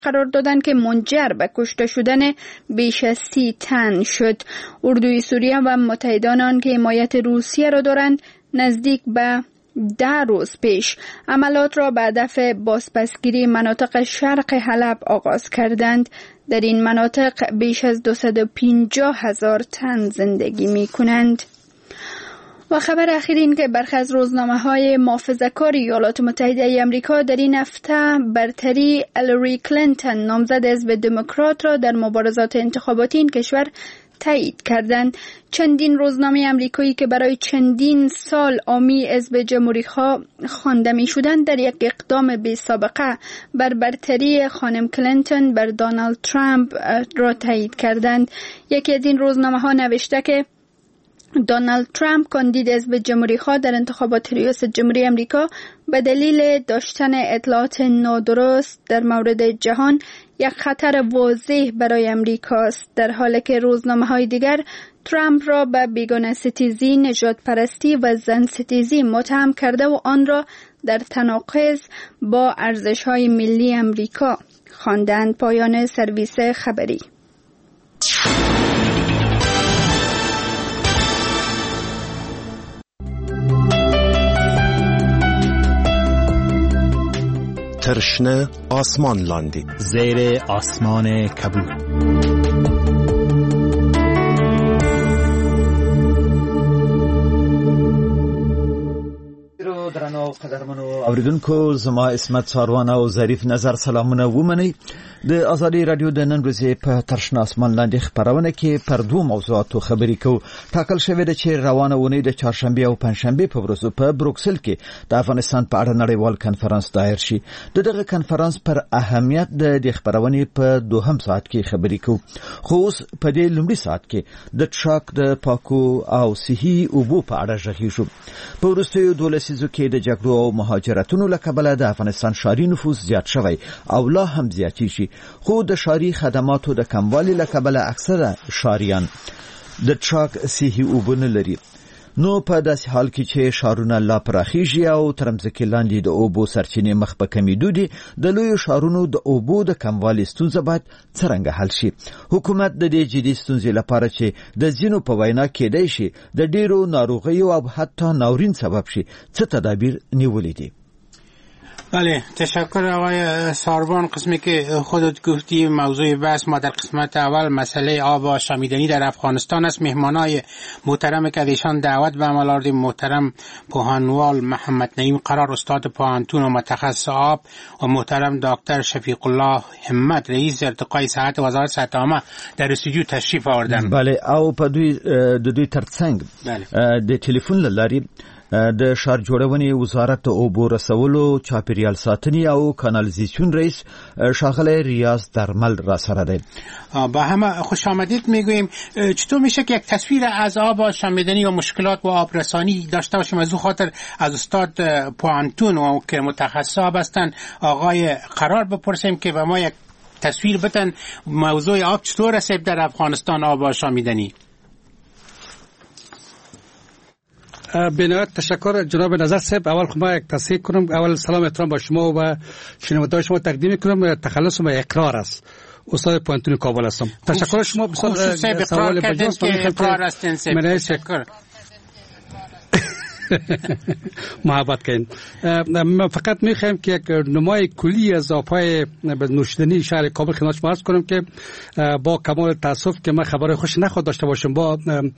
قرار دادند که منجر به کشته شدن بیش از 30 تن شد. اردوی سوریه و متحدان آن که حمایت روسیه را دارند نزدیک به 10 روز پیش عملات را به هدف بازپسگیری مناطق شرق حلب آغاز کردند. در این مناطق بیش از 250,000 تن زندگی می کنند. و خبر اخیر این که برخی از روزنامه‌های محافظه‌کار ایالات متحده آمریکا در این هفته برتری هیلاری کلینتون نامزد حزب دموکرات را در مبارزات انتخاباتی این کشور تایید کردند. چندین روزنامه آمریکایی که برای چندین سال حامی حزب جمهوری‌خواه خوانده می‌شدند در یک اقدام بی سابقه بر برتری خانم کلینتون بر دونالد ترامپ را تایید کردند. یکی از این روزنامه‌ها نوشته که دونالد ترامپ کاندید حزب جمهوری‌خواه در انتخابات ریاست جمهوری آمریکا به دلیل داشتن اطلاعات نادرست در مورد جهان یک خطر واضح برای امریکا است، در حالی که روزنامه‌های دیگر ترامپ را به بیگانه ستیزی، نژاد پرستی و زن ستیزی متهم کرده و آن را در تناقض با ارزش‌های ملی امریکا خواندند. پایان سرویس خبری. ترشنه آسمان لاندی زیر آسمان کبود. درنو قدرمنو اوریدونکو، زما اسمت ساروان او ظریف نظر سلامونه ومني. د ازادي رادیو د نن ورځې په ترشنه آسمان لاندې خبرونه کې پر دوه موضوعاتو خبرې کوو. ټاکل شوې ده چې روانه ونې د چهارشنبه او پنځشنبه په ورځو په بروکسل کې د افغانستان په اړه نړیوال کنفرانس دایر شي. دغه کنفرانس پر اهمیت د خبرونې په دوهم ساعت کې خبرې کوو. خو اوس په دې لومړي ساعت کې د ټراک د پاکو او صحي اوبو په اړه ژغېږو. په وروستیو 12 لسیزو کې د جګړو او مهاجرتونو له کبله د افغانستان ښاري نفوس زیات شوی او لا هم زیاتېږي. خو د ښاري خدماتو د کموالي له کبله اکثره ښاریان د ټراک صحي اوبه نه لري. نو په داسې حال کې چې ښارونه لا پراخیږي او تر مځکې لاندې د اوبو سرچینې مخ په کمیدو دي، د لویو ښارونو د اوبو د کموالي ستونزه باید څرنګه حل شي. حکومت د دې جدي ستونزې لپاره چې د ځینو په وینا کېدای شي د ډیرو ناروغیو او حتی ناورین سبب شي څه تدابیر نیولې دي؟ بله، تشکر آقای ساروان. قسمی که خودت گفتی موضوع بحث ما در قسمت اول مسئله آب آشامیدنی در افغانستان است. مهمانای محترم که ایشان دعوت به عمل آوردیم محترم پوهانوال محمد نعیم قرار، استاد پوهنتون و متخصص آب، و محترم دکتر شفیق الله همت رئیس ارتقای صحت وزارت صحت عامه در استودیو تشریف آوردن. بله، او په دوی ترڅنګ د ټلیفون لاري د ښار جوړونې وزارت اوبو رسولو، چاپیریال ساتنې او کانالیزاسیون رئیس ښاغلی ریاض درمل را سره دی. با همه خوش آمدید میگوییم. چطور میشه که یک تصویر از آب آشامیدنی و مشکلات و آبرسانی داشته باشیم؟ از اون خاطر از استاد پوهنتون و که متخصص آب هستن آقای قرار بپرسیم که به ما یک تصویر بدن موضوع آب چطور رسید در افغانستان، آب آشامیدنی. بنایت تشکر جناب نظر صاحب. اول خما یک تصحیح کنم، اول سلام احترام با شما و شنوندگان شما تقدیم کنم. تخلص ما اقرار است. استاد پوهنتون کابل هستم. تشکر شما. بسیار سوال بجاست که اقرار است. تشکر. محبت کنید. من فقط میخوایم که یک نمای کلی از آبهای نوشیدنی شهر کابل خدمت شما عرض کنم که با کمال تاسف که من خبر خوش نخواد داشته باشم. با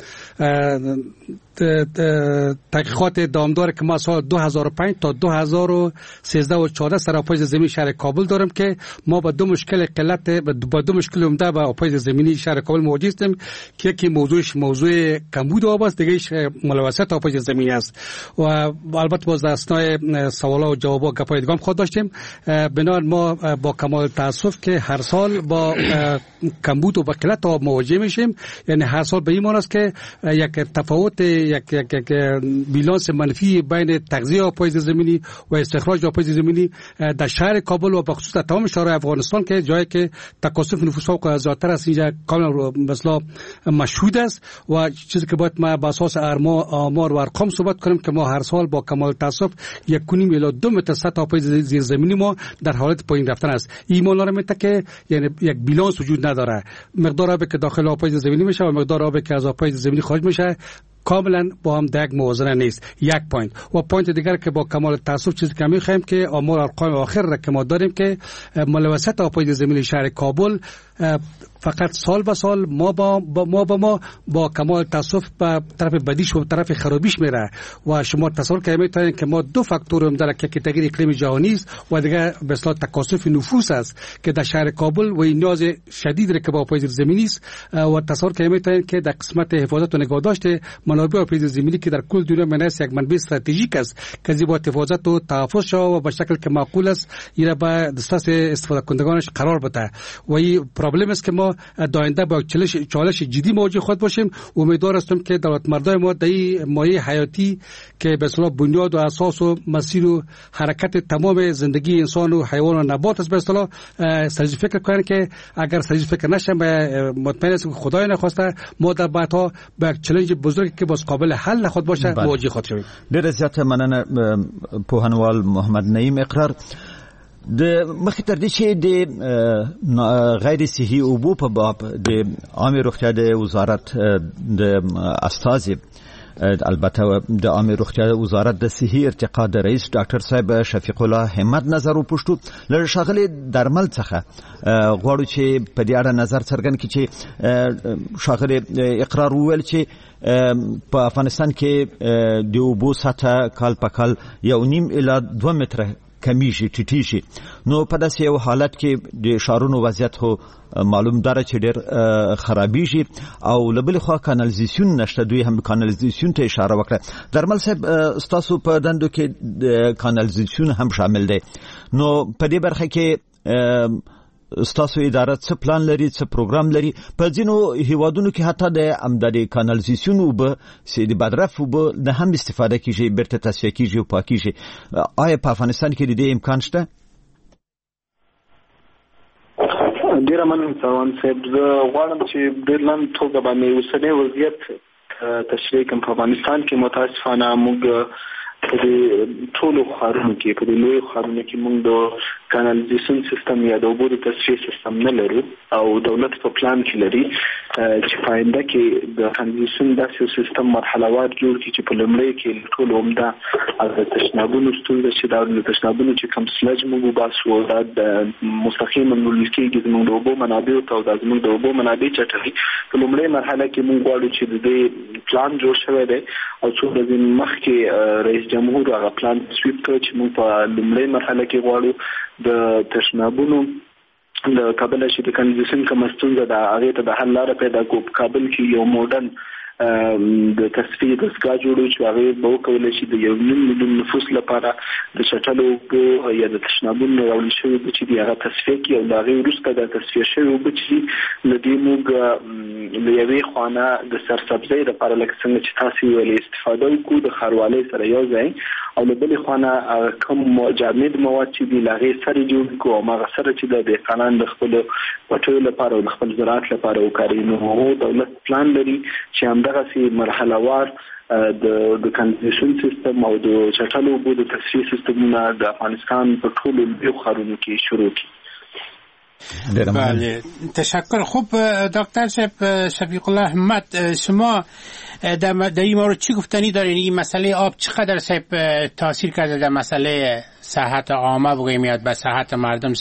تحقیقات دامدار که ما سال 2005 تا 2013 و 14 سر آبهای زمینی شهر کابل دارم که ما با دو مشکل قلت، با دو مشکل عمده با آبهای زمینی شهر کابل مواجه هستیم که یکی موضوع کمبود آب است، دیگه‌اش ملوثات آبهای زمینی است. و البته باز اثنای سوالا و جوابا گپای دیگه هم خود داشتیم. بنابراین ما با کمال تاسف که هر سال با کمبود و قلت آب مواجه میشیم. یعنی هر سال به این معنی است که یک تفاوت یک بیلانس منفی بین تغذیه آبهای زمینی و استخراج آبهای زمینی در شهر کابل و به خصوص در تمام شهرهای افغانستان که جایی که تکاثر نفوس فوق زیادتر است اینجا کاملا مثلا مشهود است و چیزی که باید ما به اساس آمار و ارقام صحبت کنیم که ما هر سال با کمال تاسف 1.5 الی 2 متر سطح آبهای زیرزمینی ما در حالت پایین رفتن است. این معنی میده که یعنی یک بیلانس وجود نداره. مقدار آبی که داخل آبهای زیرزمینی میشه و مقدار آبی که از آبهای زیرزمینی خارج میشه کاملا با هم در یک موازنه نیست. یک پوینت و پوینت دیگر که با کمال تاسف چیزی که میخوایم که آمار ارقام آخر را که ما داریم که ملوثت آبهای زمینی شهر کابل فقط سال به سال ما با کمال تاسف به طرف بدیش و طرف خرابیش میره و شما تصور کنید که ما دو فاکتور هم داره که تغییر اقلیم جهانی است و دیگه به اصطلاح تکاثر نفوس است که در شهر کابل و این نیاز شدید که با آبهای زیرزمینی است و تصور کنید که در قسمت حفاظت و نگهداشت منابع آبهای زیرزمینی که در کل دنیا منحصر یک منبع استراتژیک است که با حفاظت و تحفظ شود و به شکل که معقول است این به دسترس استفاده کنندگانش قرار بده و این پرابلم است که ما داینده با چالش جدی مواجه خود باشیم. امیدوار هستم که دولتمردان ما در این مایه حیاتی که به اصطلاح بنیاد و اساس و مسیر و حرکت تمام زندگی انسان و حیوان و نبات است به اصطلاح سرجی فکر کنن که اگر سرجی فکر نشن مطمئن است که خدای نخواسته ما در بعدها با یک چالش بزرگی که باز قابل حل خود باشه مواجه خود شویم. ډېر زیات مننه پوهنوال محمد نعیم اقرار. د مخکې تر دې چې د غیر صحي اوبو په باب د عامه روغتیا د وزارت د استازي البته د عامه روغتیا وزارت د صحي ارتقا د رئیس ډاکټر صاحب شفیق الله همت نظر وپوښتو له ښاغلي درمل څخه غواړو چې په دې اړه نظر څرګند کړي چې ښاغلي اقرار وویل چې په افغانستان کې د اوبو سطح کال په کال 1.5 الی 2 متره کمیږي ټیټیږي. نو په داسې یو حالت کې د ښارونو وضعیت خو معلوم داره چې ډېر خرابیږي او له بلې خوا کانالیزاسیون نشته. دوی هم کانالیزاسیون ته اشاره وکړه. درمل صاحب ستاسو په دندو کې کانالیزاسیون هم شامل دی. نو په دې برخه کې ستاسو اداره څه پلان لري، څه پروګرام لري؟ په ځینو هیوادونو کې حتی د کانالیزاسیون اوبه چې د بدرف اوبه نه هم استفاده کیږي، بیرته تصفیه کیږي او پاکیږي. آیا په افغانستان کې د دې امکان شته؟ ډیره مننه سروان صاحب. زه غواړم چې ډېر لنډ توګه باندې اوسنی وضعیت تشریح کړم. په افغانستان کې متاسفانه موږ په ټولو ښارونو کې په لوی ښارونو کې موږ د کانالیزاسیون سیستم یا د اوبو د تصفیې سیستم نه لرو او دولت په پلان کې لري چې په آینده کې د کانالیزاسیون داسې سیستم مرحلهوار جوړ کړي چې په لومړي کې ټولو عمده د تشنابونو ستونزه چې دا د تشنابونو چې کوم سلج موږ وباسو دا د مستقیما منل کېږي زموږ د اوبو منابعو ته او دا زموږ د اوبو منابع چټوي. په لومړۍ مرحله کې موږ غواړو چې د دې پلان جوړ شوی دی او څو ورځې مخکې رئیس جمهور هغه پلان تصویب کړ چې موږ په لومړۍ مرحله کې غواړو د تشنابونو د کابل چې د کانالیزاسیون کوم ستونزه ده هغې ته د حل لاره پیدا کړو. په کابل کې یو موډرن د تصفیې دستګاه جوړو چې هغې به وکولی شي د 1.5 میلیون نفوس لپاره د چټلو اوبو یا د تشنابونو راوړل شوي اوبه چې دي هغه تصفیه کړي او د هغې وروسته د تصفیه شوي اوبه چې دي له دې موږ له یوې خوا د سرسبزۍ لپاره لکه څنګه چې تاسې ویلې استفاده وکړو د ښاروالۍ سره یو ځای او له بلې خوا کوم جامد مواد چې دي له هغې سره جوړ کړو او هغه سره چې د دهقانان د خپلو پټیو لپاره او د خپل زراعت لپاره وکاروي. نو دولت پلان لري چې همدغسې مرحلهوار د کانالیزاسیون سیستم او د چټلو اوبو د تصفیې سیستمونه د افغانستان په ټولو لویو ښارونو کې شروع کړي. بله تشکر. خوب دکتر شفیق الله همت، شما در این مورد چی گفتنی دارین؟ این مسئله آب چقدر تاثیر کرده در مسئله صحت عامه بگویم یا به صحت مردم؟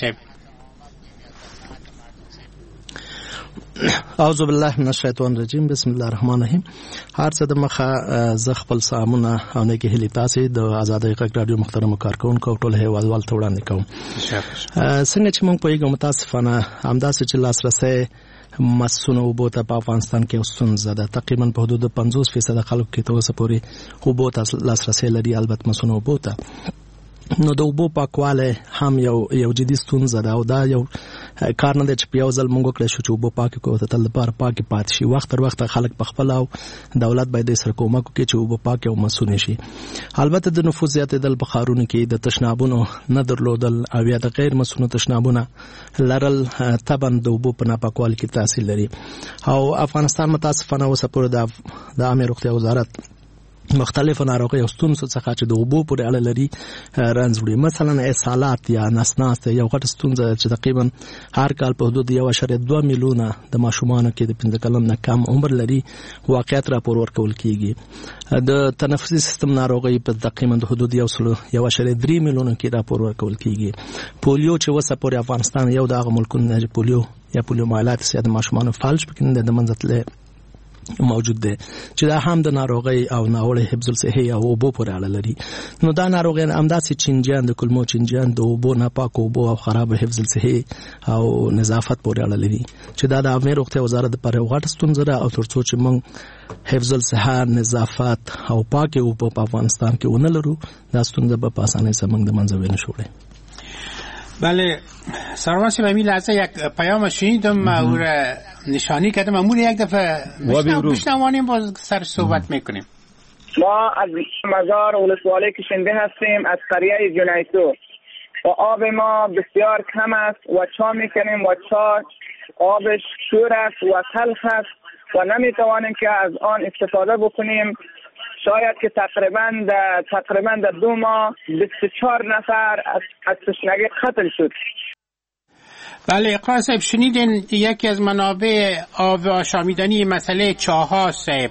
اعوذ بالله من الشیطان الرجیم. بسم الله الرحمن الرحیم. هر څه د مخه ز خپل سامونه او نه کې هلي تاسو د آزادۍ غږ رادیو محترم کارکونکو ټول هیوادوال ته وړاندې کوم. څنګه چې موږ په یوه متاسفانه همداسې چې لاسرسي مسونه اوبو ته په افغانستان کې ستونزه ده. تقریبا په حدود 50% خلکو کې تر اوسه پورې اوبو ته لاسرسي لري، البته مسونه اوبو ته. نو د اوبو پاکواله هم یو جدي ستونزه ده او دا یو کار نه دی چې په یو ځل موږ وکړی شو چې اوبه پاکې کړو ته تل لپاره پاکې پاتې شي. وخت تر وخته خلک په خپله او دولت باید یې سره کومک وکړي چې اوبه پاکې او مسونې شي. البته د نفوس زیاتېدل په ښارونو کې د تشنابونو نه درلودل او یا د غیر مسونو تشنابونه لرل طبعا د اوبو په ناپاکوالي کې تاثیر لري. او افغانستان متاسفانه اوسه پورې د عامه روغتیا وزارت مختلفو ناروغیو ستونزو څخه چې د اوبو پورې اړه لري رنځ وړي. مثلا اسهالات یا نسناست یو غټ ستونزه چې تقریبا هر کال په حدود 1.2 میلیونه د ماشومانو کې د 15 کلن نه کم عمر لري واقعیت راپور ورکول کیږي. د تنفسي سیستم ناروغي په تقریبا د حدود 1.3 میلیونه کې راپور ورکول کیږي. پولیو چې وسه پورې افغانستان یو دغه ملکونه چې پولیو یا پولیومایلایتس یا د ماشومانو فالج پکې د منځتله موجود دی چې دا هم د ناروغي او ناوړه حفظ الصحه او اوبو پورې اړه لري. نو دا ناروغي همداسې چینجیان د کلمو چینجیان د اوبو ناپاک اوبو او خراب حفظ الصحه او نظافت پورې اړه لري چې دا د عامه روغتیا وزارت لپاره یو غټ ستونزه ده. او ترڅو چې موږ حفظ الصحه نظافت او پاک اوبو په افغانستان کې ونه لرو دا ستونزه به په اسانۍ سره موږ د منځه ونشو. بله سروان صاحب همین لحظه یک پیام شنیدم او را نشانی کردم امون یک دفعه بشنوانیم باز سر صحبت میکنیم. ما از مزار ولسوالی کشنده هستیم از قریه جنیتو و آب ما بسیار کم است و چا میکنیم و چا آبش شور است و تلخ است و نمیتوانیم که از آن استفاده بکنیم. شاید که تقریبا در 2 ماه 24 نفر از تشنگی قتل شد. بله اقرار صاحب شنیدین یکی از منابع آب آشامیدنی مسئله چاها صاحب.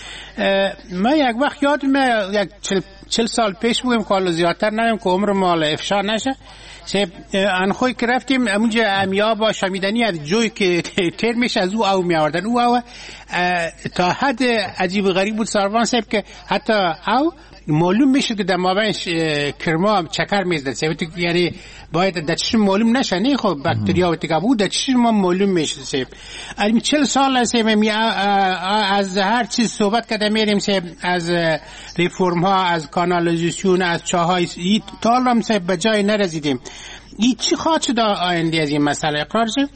من یک وقت یادم یک 40 سال پیش بودم که زیادتر ندیم که عمر مال افشا نشه انخوی که رفتیم اونجا امیاب آشامیدنی از جوی که تیر میشه از او میاوردن او تا حد عجیب غریب بود سروان صاحب که حتی او معلوم میشه که در مابین کرما چکر میزد یعنی باید در چشم معلوم نشه نه خب باکتریا و تکابو در چشم ما معلوم میشه سیب. الان 40 سال هست از هر چیز صحبت کرده میریم سیب از ریفورم ها از کانالیزاسیون از چاهای تا الان سیب به جای نرسیدیم. این چی خواهد شد آینده از این مسئله اقرار شد؟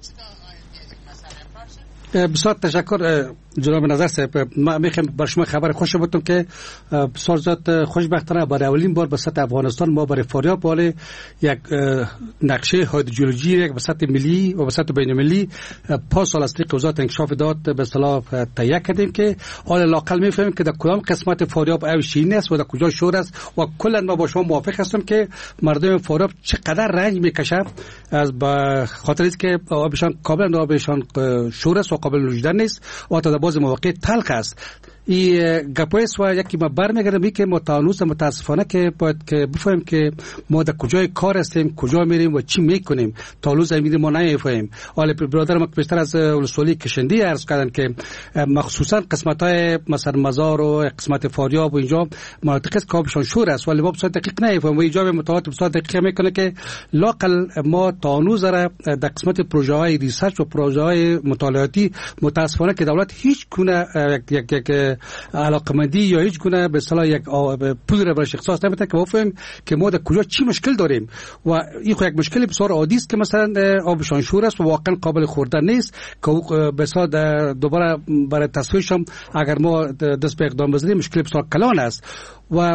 بسیار تشکر جناب نظر صاحب. ما میخوام بر شما خبر خوش بدم که بسیار زیاد خوشبختانه برای اولین بار به سطح افغانستان ما برای فاریاب بالا یک نقشه هیدرولوژی یک به سطح ملی و به سطح بین المللی 5 سال از طریق وزارت انکشاف داد به اصطلاح تهیه کردیم که حالا لاقل میفهمیم که در کدام قسمت فاریاب او شیرین است و در کجا شور است و کلا ما با شما موافق هستم که مردم فاریاب چقدر رنج میکشند از به خاطر اینکه آبشان کاملا آبشان شور است و قابل نوشیدن نیست و تا باز مواقع تلخ است. این گپایست و یکی ما برمیگردم که ما تا هنوز متاسفانه که باید که بفهمیم که ما در کجای کار هستیم کجا میریم و چی میکنیم تا هنوز امید ما نمیفهمیم. حالا برادر ما بیشتر از ولسوالی کشندی عرض کردن که مخصوصا قسمت های مثلا مزار و قسمت فاریاب و اینجا مناطق است که آبشان شور است ولی ما بسیار دقیق نمیفهمیم و اینجا به متوات بسیار دقیق میکنه که لاقل ما تا هنوز در قسمت پروژه های ریسرچ و پروژه های مطالعاتی متاسفانه که دولت هیچ گونه یک علاقمندی یا هیچ گونه به اصطلاح یک پول را برای اختصاص نمیده که بفهمیم که ما در کجا چی مشکل داریم و این خو یک مشکل بسیار عادی است که مثلا آبشان شور است و واقعا قابل خوردن نیست که به اصطلاح دوباره برای تصفیهش هم اگر ما دست به اقدام بزنیم مشکل بسیار کلان است. و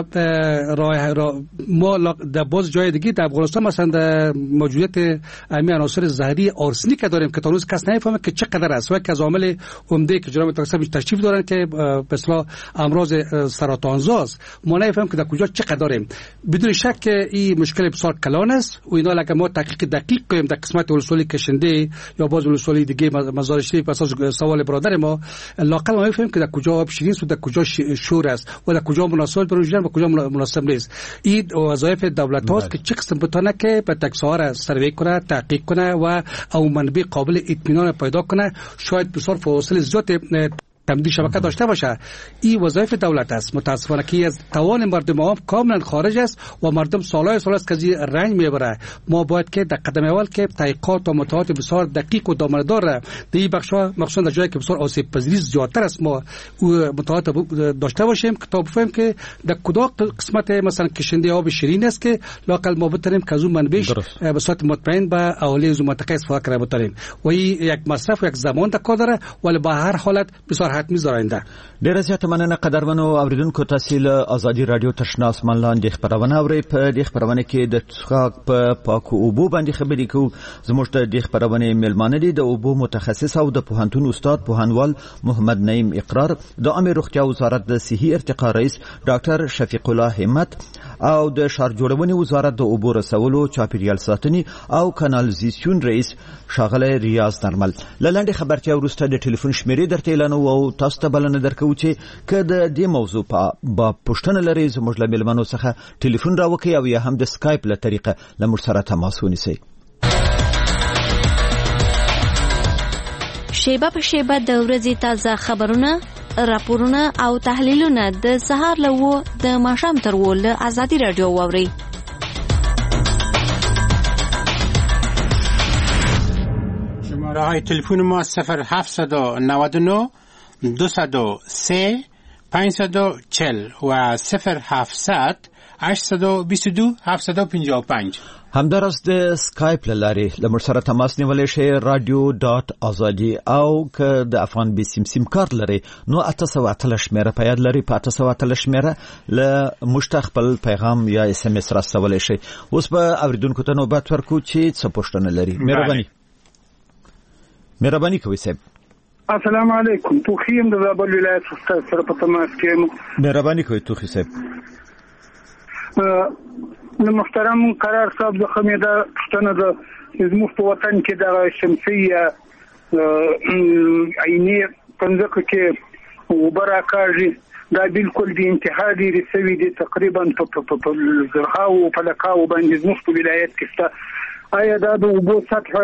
ما در باز جای دیگه در افغانستان مثلا در موجودیت امی عناصر زهری آرسنیک داریم که تا روز کس نمیفهمه که چقدر است و یک از عوامل عمده که جناب دکتر تشریف دارن که به اصطلاح امراض سرطانزاست ما نمیفهمیم که در کجا چقدر داریم. بدون شک این مشکل بسیار کلان است و اینا اگر ما تحقیق دقیق کنیم در قسمت ولسوالی کشنده یا باز ولسوالی دیگه مزار شریف اساس سوال برادر ما لاقل ما میفهمیم که در کجا آب شیرین است و در کجا شور است و در کجا مناسب و کجا مناسب نیست. این وظایف دولت هاست که چه قسم بتونه که به تکسار سروی کنه تحقیق کنه و او منبع قابل اطمینان پیدا کنه. شاید بسیار فواصل زیاد تمدید شبکه داشته باشه. این وظایف دولت است. متاسفانه که از توان مردم عام کاملا خارج است و مردم سالهای سال است که از رنج میبره. ما باید که در قدم اول که تحقیقات و مطالعات بسیار دقیق و دامنه‌دار در این بخش‌ها مخصوصا در جایی که بسیار آسیب پذیری زیادتر است ما مطالعات داشته باشیم که تا بفهمیم که در کدام قسمت مثلا کشنده آب شیرین است که لااقل ما بتونیم که از اون منبعش به صورت مطمئن به اهالی از منطقه استفاده کنیم بتونیم. و این یک مصرف و یک زمان در کار داره ولی به هر حالت بسیار حتمی زاینده. ډیره زیاته مننه قدرمنو اوریدونکو تاسو له ازادي رادیو تشنا اسمان لاندې خبرونه اورئ. په دې خبرونه کې د څښاک په پاکو اوبو باندې خبرې کوو. زموږ د دې خبرونه میلمانه دي د اوبو متخصص او د پوهنتون استاد پوهنوال محمد نعیم اقرار، د عامه روغتیا وزارت د صحي ارتقا رئیس ډاکټر شفیق الله همت او د ښار جوړونې وزارت د اوبو رسولو چاپیریال ساتنې او کانالیزاسیون رئیس ښاغلی ریاض نرمل. له لنډې خبرتیا وروسته د ټلیفون شمیرې درته اعلانوو او تاسو ته بلنه درکوو چې که د دې موضوع په پوښتنه لرئ زموږ له میلمنو څخه ټلیفون راوکئ او یا هم د سکایپ له طریقه له موږ سره تماس ونیسئ. شیبه په شیبه د ورځې تازه خبرونه، راپورونه او تحلیلونه د سهار له 9 د ماښام تر 10 له ازادي رادیو واورئ. شماره های تلفن ما 0799 203 540 و 0700 822 755. همدارس د سکایپ لارې له موږ سره تماس نیولای شئ radio.azadi او که د افغان بي سیم کارت لري نو 813 شمیره په یاد لري. په 813 شمیره له موږ خپل پیغام یا اس ام اس راستولای شئ. اوس به اوریدونکو ته نوبت ورکو چې څه پوښتنه لري. مهرباني کوئ صاحب. السلام علیکم. توخیم د زابل ولایت استاد سره په تماس کې. مهرباني کوئ توخی صاحب. نو محترم قرار صاحب د خمیده پښتنه د زموږ په وطن کې د شمسیه عینی پنځکه کې وبرا کاږي دا بالکل د انتها دی رسوي دي تقریبا په زرخاو په لکاو باندې زموږ په ولایت کې شته. آیا دا د وبو سطح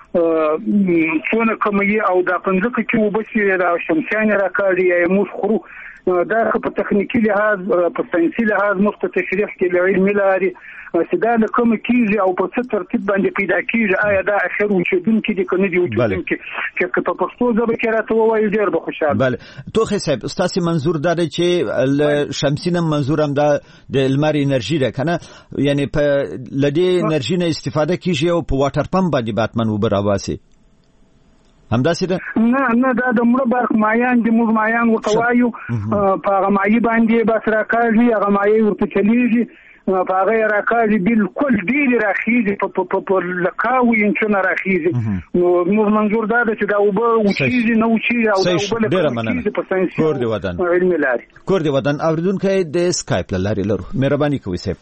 څونه کمی او دا پنځکه کې وبسي د شمسیان راکاږي یا موږ خورو دا په تخنیکی لحاظ په ساينسي لحاظ مخته تشریح کې علمي لري چې دا د کوم کیږي او په څه ترتیب باندې پیدا کیږي. آیا دا اخر وجودونکو دي کنه دي وجودونکو کې په پښتو ژبه کې راته وایي ډېر به خوشاله. بله توخی صاحب ستاسو منظور دا دی چې شمسینه منظور هم د لمر انرژي ده کنه، یعنی په لدی انرژي نه استفاده کیږي او په واټر پمپ باندې باتمن وبراواسي همداسې ده؟ نه دا د مړه برخ مایان د موږ مایان ورته وایو په هغه مایي باندې بس راکاږي، هغه مایي ورته چلیږي په هغه راکاږي بالکل ډېرې راخیږي په لکاو انچونه راخیږي. نو موږ منظور دا ده چې دا اوبه وچیږي نه وچیږي او دا اوبه لکاږي په ساینسي کور دی ودان علمي لارې. کور دی ودان اوریدونکی د سکایپ لارې لرو. مهرباني کوئ صاحب.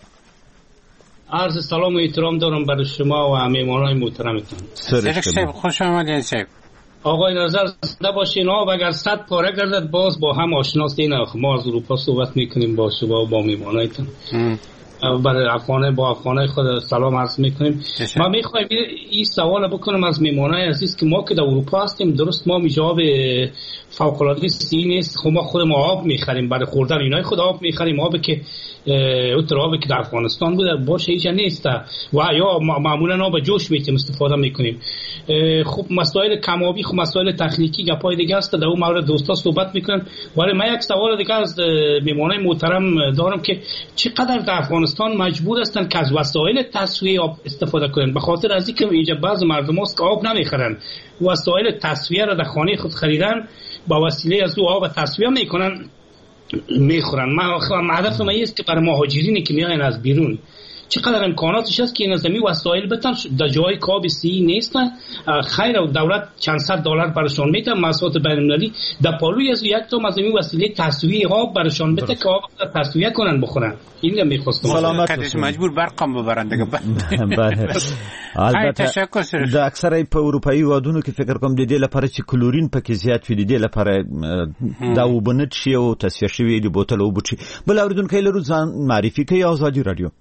عرض سلام و احترام دارم برای شما و میهمانان محترمتان. صاحب خوش آمدید صاحب. آقای نظر زنده باشین. آب اگر 100 پاره گردد باز با هم آشناست. این ما از اروپا صحبت میکنیم با شما و با میهمانایتان. برای افغانای خود سلام عرض میکنیم. ما میخوایم این سوال بکنم از میهمانای عزیز که ما که در اروپا هستیم درست ما جواب فوق العاده سی نیست. خب ما خود ما آب میخریم برای خوردن، اینای خود آب میخریم. آبی که آبی که در افغانستان بوده باشه اینجا نیست و یا معمولا آب جوش میتیم استفاده میکنیم. خب مسائل کمابی، خب مسائل تکنیکی گپای دیگه است در اون مورد دوستا صحبت میکنن. ولی من یک سوال دیگه از میهمانای محترم دارم که چقدر در افغانستان مجبور هستن که از وسایل تصفیه آب استفاده کنن، به خاطر از اینکه اینجا بعض مردم هست که آب نمیخرن، وسایل تصفیه را در خانه خود خریدن با وسیله از او آب تصفیه میکنن میخورن. من هدف من است که برای مهاجرینی که میاین از بیرون چقدر امکاناتش هست که این از می وسایل بتن در جای کاب سی نیستن. خیر و دولت چند صد دلار برشان میده مساوات بین‌المللی در پالوی از یک تا از می وسیله تصفیه آب برشان بده که آب تصفیه کنن بخورن. این میخواستم سلامت مجبور برقم ببرن دیگه. بله البته د اکثره په اروپאי وادونو کې فکر کوم د دې لپاره چې کلورین پکې زیات وي، د دې لپاره دا وبنت شي او تصفیه شوی د بوتل او بوچی. بل اوریدونکو لرو ځان معرفي کوي آزادي رادیو.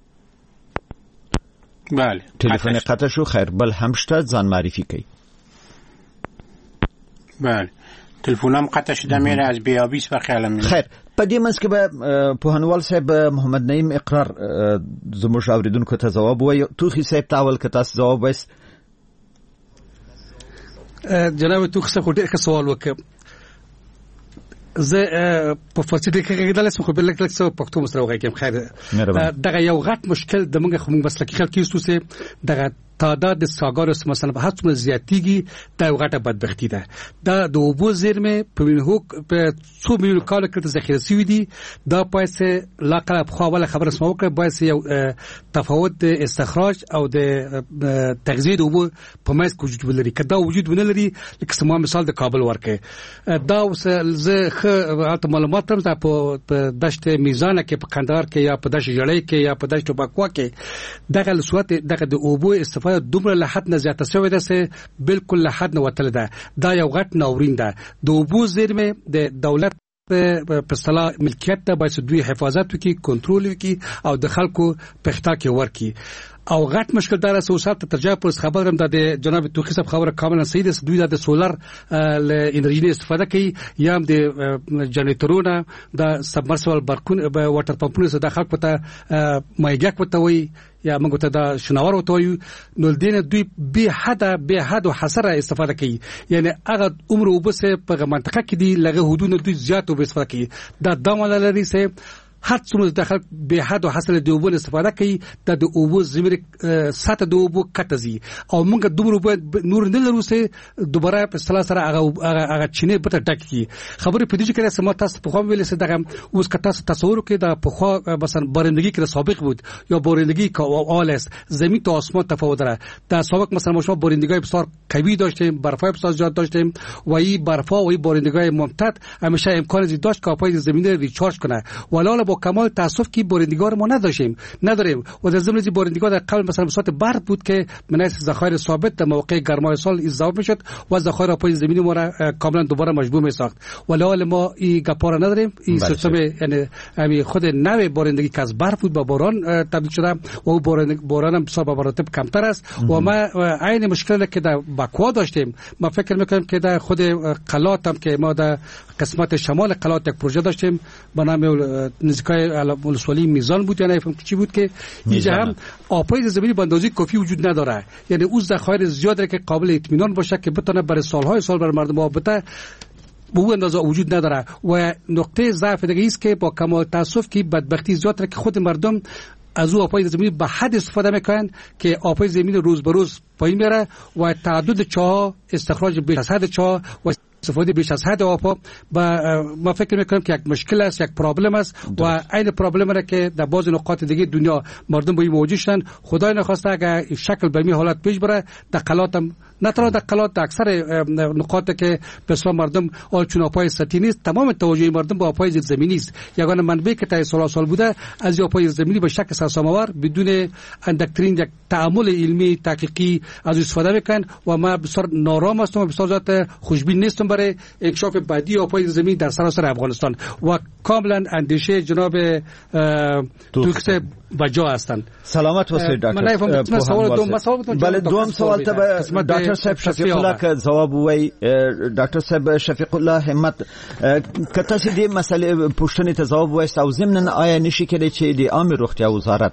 بله تلفن قطع شو. خیر بل هم شته ځان معرفي کوي. بله تلفنم قطع شده میره از بیابیس و خیالم خیر په دې منځ کې به پوهنوال صاحب محمد نعیم اقرار زموږ اوریدونکو ته ځواب وایي. توخي صاحب تاول که تاسو ځواب وایست. جناب توخي صاحب ډېر ښه سوال وکړ. زه په فارسی کې کېدل څه خو بل لکه څه پښتو مستر وغږم. خیر دغه یو غټ مشکل د موږ خو موږ مسلکي خلک یې ستوسه دغه تعداد د ساګارو مثلا په هڅه زیاتېږي دا یو غټه بدبختی ده. دا د اوبو زیرمه په وینهوک په 2 میلیون کال کې ذخیره شوی دي. دا پایسه لاقل په خواله خبره سمو کړ باید یو تفاوت د استخراج او د تغذیه د اوبو په مېز کې وجود ولري. کدا وجود ونلري لکه سمو مثال د کابل ورکه دا اوس زه خه معلومات هم په دشت میزان کې په کندهار کې یا په دشت جړې کې یا په دشت ټوباکو کې دغه صورت دغه د اوبو استفاده دومره له حد نه زیاته شوې ده چې بالکل له حد نه وتل ده. دا یو غټ ناورین ده. د اوبو زیرمه د دولت په اصطلاح ملکیت ده باید دوی حفاظت وکړي کنټرول وکړي او د خلکو په اختیار کې ورکړي. او غټ مشکل دار است وسات ترجمه پر خبرم د جناب توخي صاحب خبره کاملا صحیح ده. دوی د سولر انرژي استفاده کوي یا د جنریټرونو د سبمرسیبل برکون واټر پمپونو څخه د خلکو ته مایګک وتوي یا موږ ته دا شناور وتوي. نو دین دوی به حد او حصره استفاده کوي. یعنی هغه عمر وبسه په منطقه کې دی لغه حدود دوی زیات او استفاده کوي. دا دمل لري سه هر څومره داخل به حد او حاصل د اوبو استفاده کوي د اوبو زمیر ساته د اوبو کټزي او موږ دومره نور نه لرو سه دوباره په سلا سره هغه چینه په ټک کی خبره په دې کې چې سم تاسو په خو ویل سه دغه اوس کټه تصور کې د په خو مثلا بارندگی کې سابق بود یا بارندگی کا آلس زمین تا آسمان تفاوت داره. در سابق مثلا شما بارندگی بسیار قوی داشتیم، برفای بسیار زیاد داشتیم و این برفا و این بارندگی ممتد همیشه امکان زیاد داشت که آبهای زمین ریچارج کنه. ولی با کمال تاسف که بارندگی ما نداریم و در ضمن بارندگی در قبل مثلا بساط برف بود که مناسب ذخایر ثابت در موقع گرمای سال اضافه میشد و ذخایر آبهای زمینی ما را کاملا دوباره مجبور میساخت. ولی ما این گپا را نداریم. این سیستم یعنی همین خود نوع بارندگی که از برف بود با باران تبدیل شده و باران هم بسیار به مراتب کمتر است و ما عین مشکلی که در بکوا داشتیم. ما فکر میکنیم که در خود قلات هم که ما در قسمت شمال قلات یک پروژه داشتیم به نام نزدیکای ولسوالی میزان بود یا نه چی بود که اینجا هم آبهای زمینی به اندازه کافی وجود نداره. یعنی اون ذخایر زیاده که قابل اطمینان باشه که بتونه برای سالهای سال برای مردم آب بده به اون اندازه وجود نداره. و نقطه ضعف دیگه است که با کمال تاسف که بدبختی زیاده که خود مردم از او آبهای زمینی به حد استفاده میکنن که آبهای زمینی روز به روز پایین میره و تعدد چاه استخراج بیش از حد چاه و استفاده بیش از حد آب ما فکر میکنم که یک مشکل است، یک پرابلم است و این پرابلم را که در بعض نقاط دیگه دنیا مردم با این مواجه شدن. خدای نخواسته اگر شکل به این حالت پیش بره دقلات هم نه تنها دقلات اکثر نقاط که بسیار مردم چون آبهای سطحی نیست تمام توجه مردم با آبهای زیرزمینی است. یگانه منبعی که تا سال بود از آبهای زیرزمینی به شکل سرسام‌آور بدون اندکترین یک تعامل علمی تحقیقی از استفاده میکنن و ما بسیار نارام هستم و بسیار ذات خوشبین نیستم برای انکشاف بعدی آبهای زمین در سراسر افغانستان و کاملا اندیشه جناب توخی بجا هستند. سلامت باشید دکتر. بله دوم سوال ته دکتر صاحب شفیق الله که جواب وای. دکتر صاحب شفیق الله همت که تاسو دې مسلې پوښتنې ته جواب وایست او ضمن آیا نشي کېدای چې د عامه روغتیا وزارت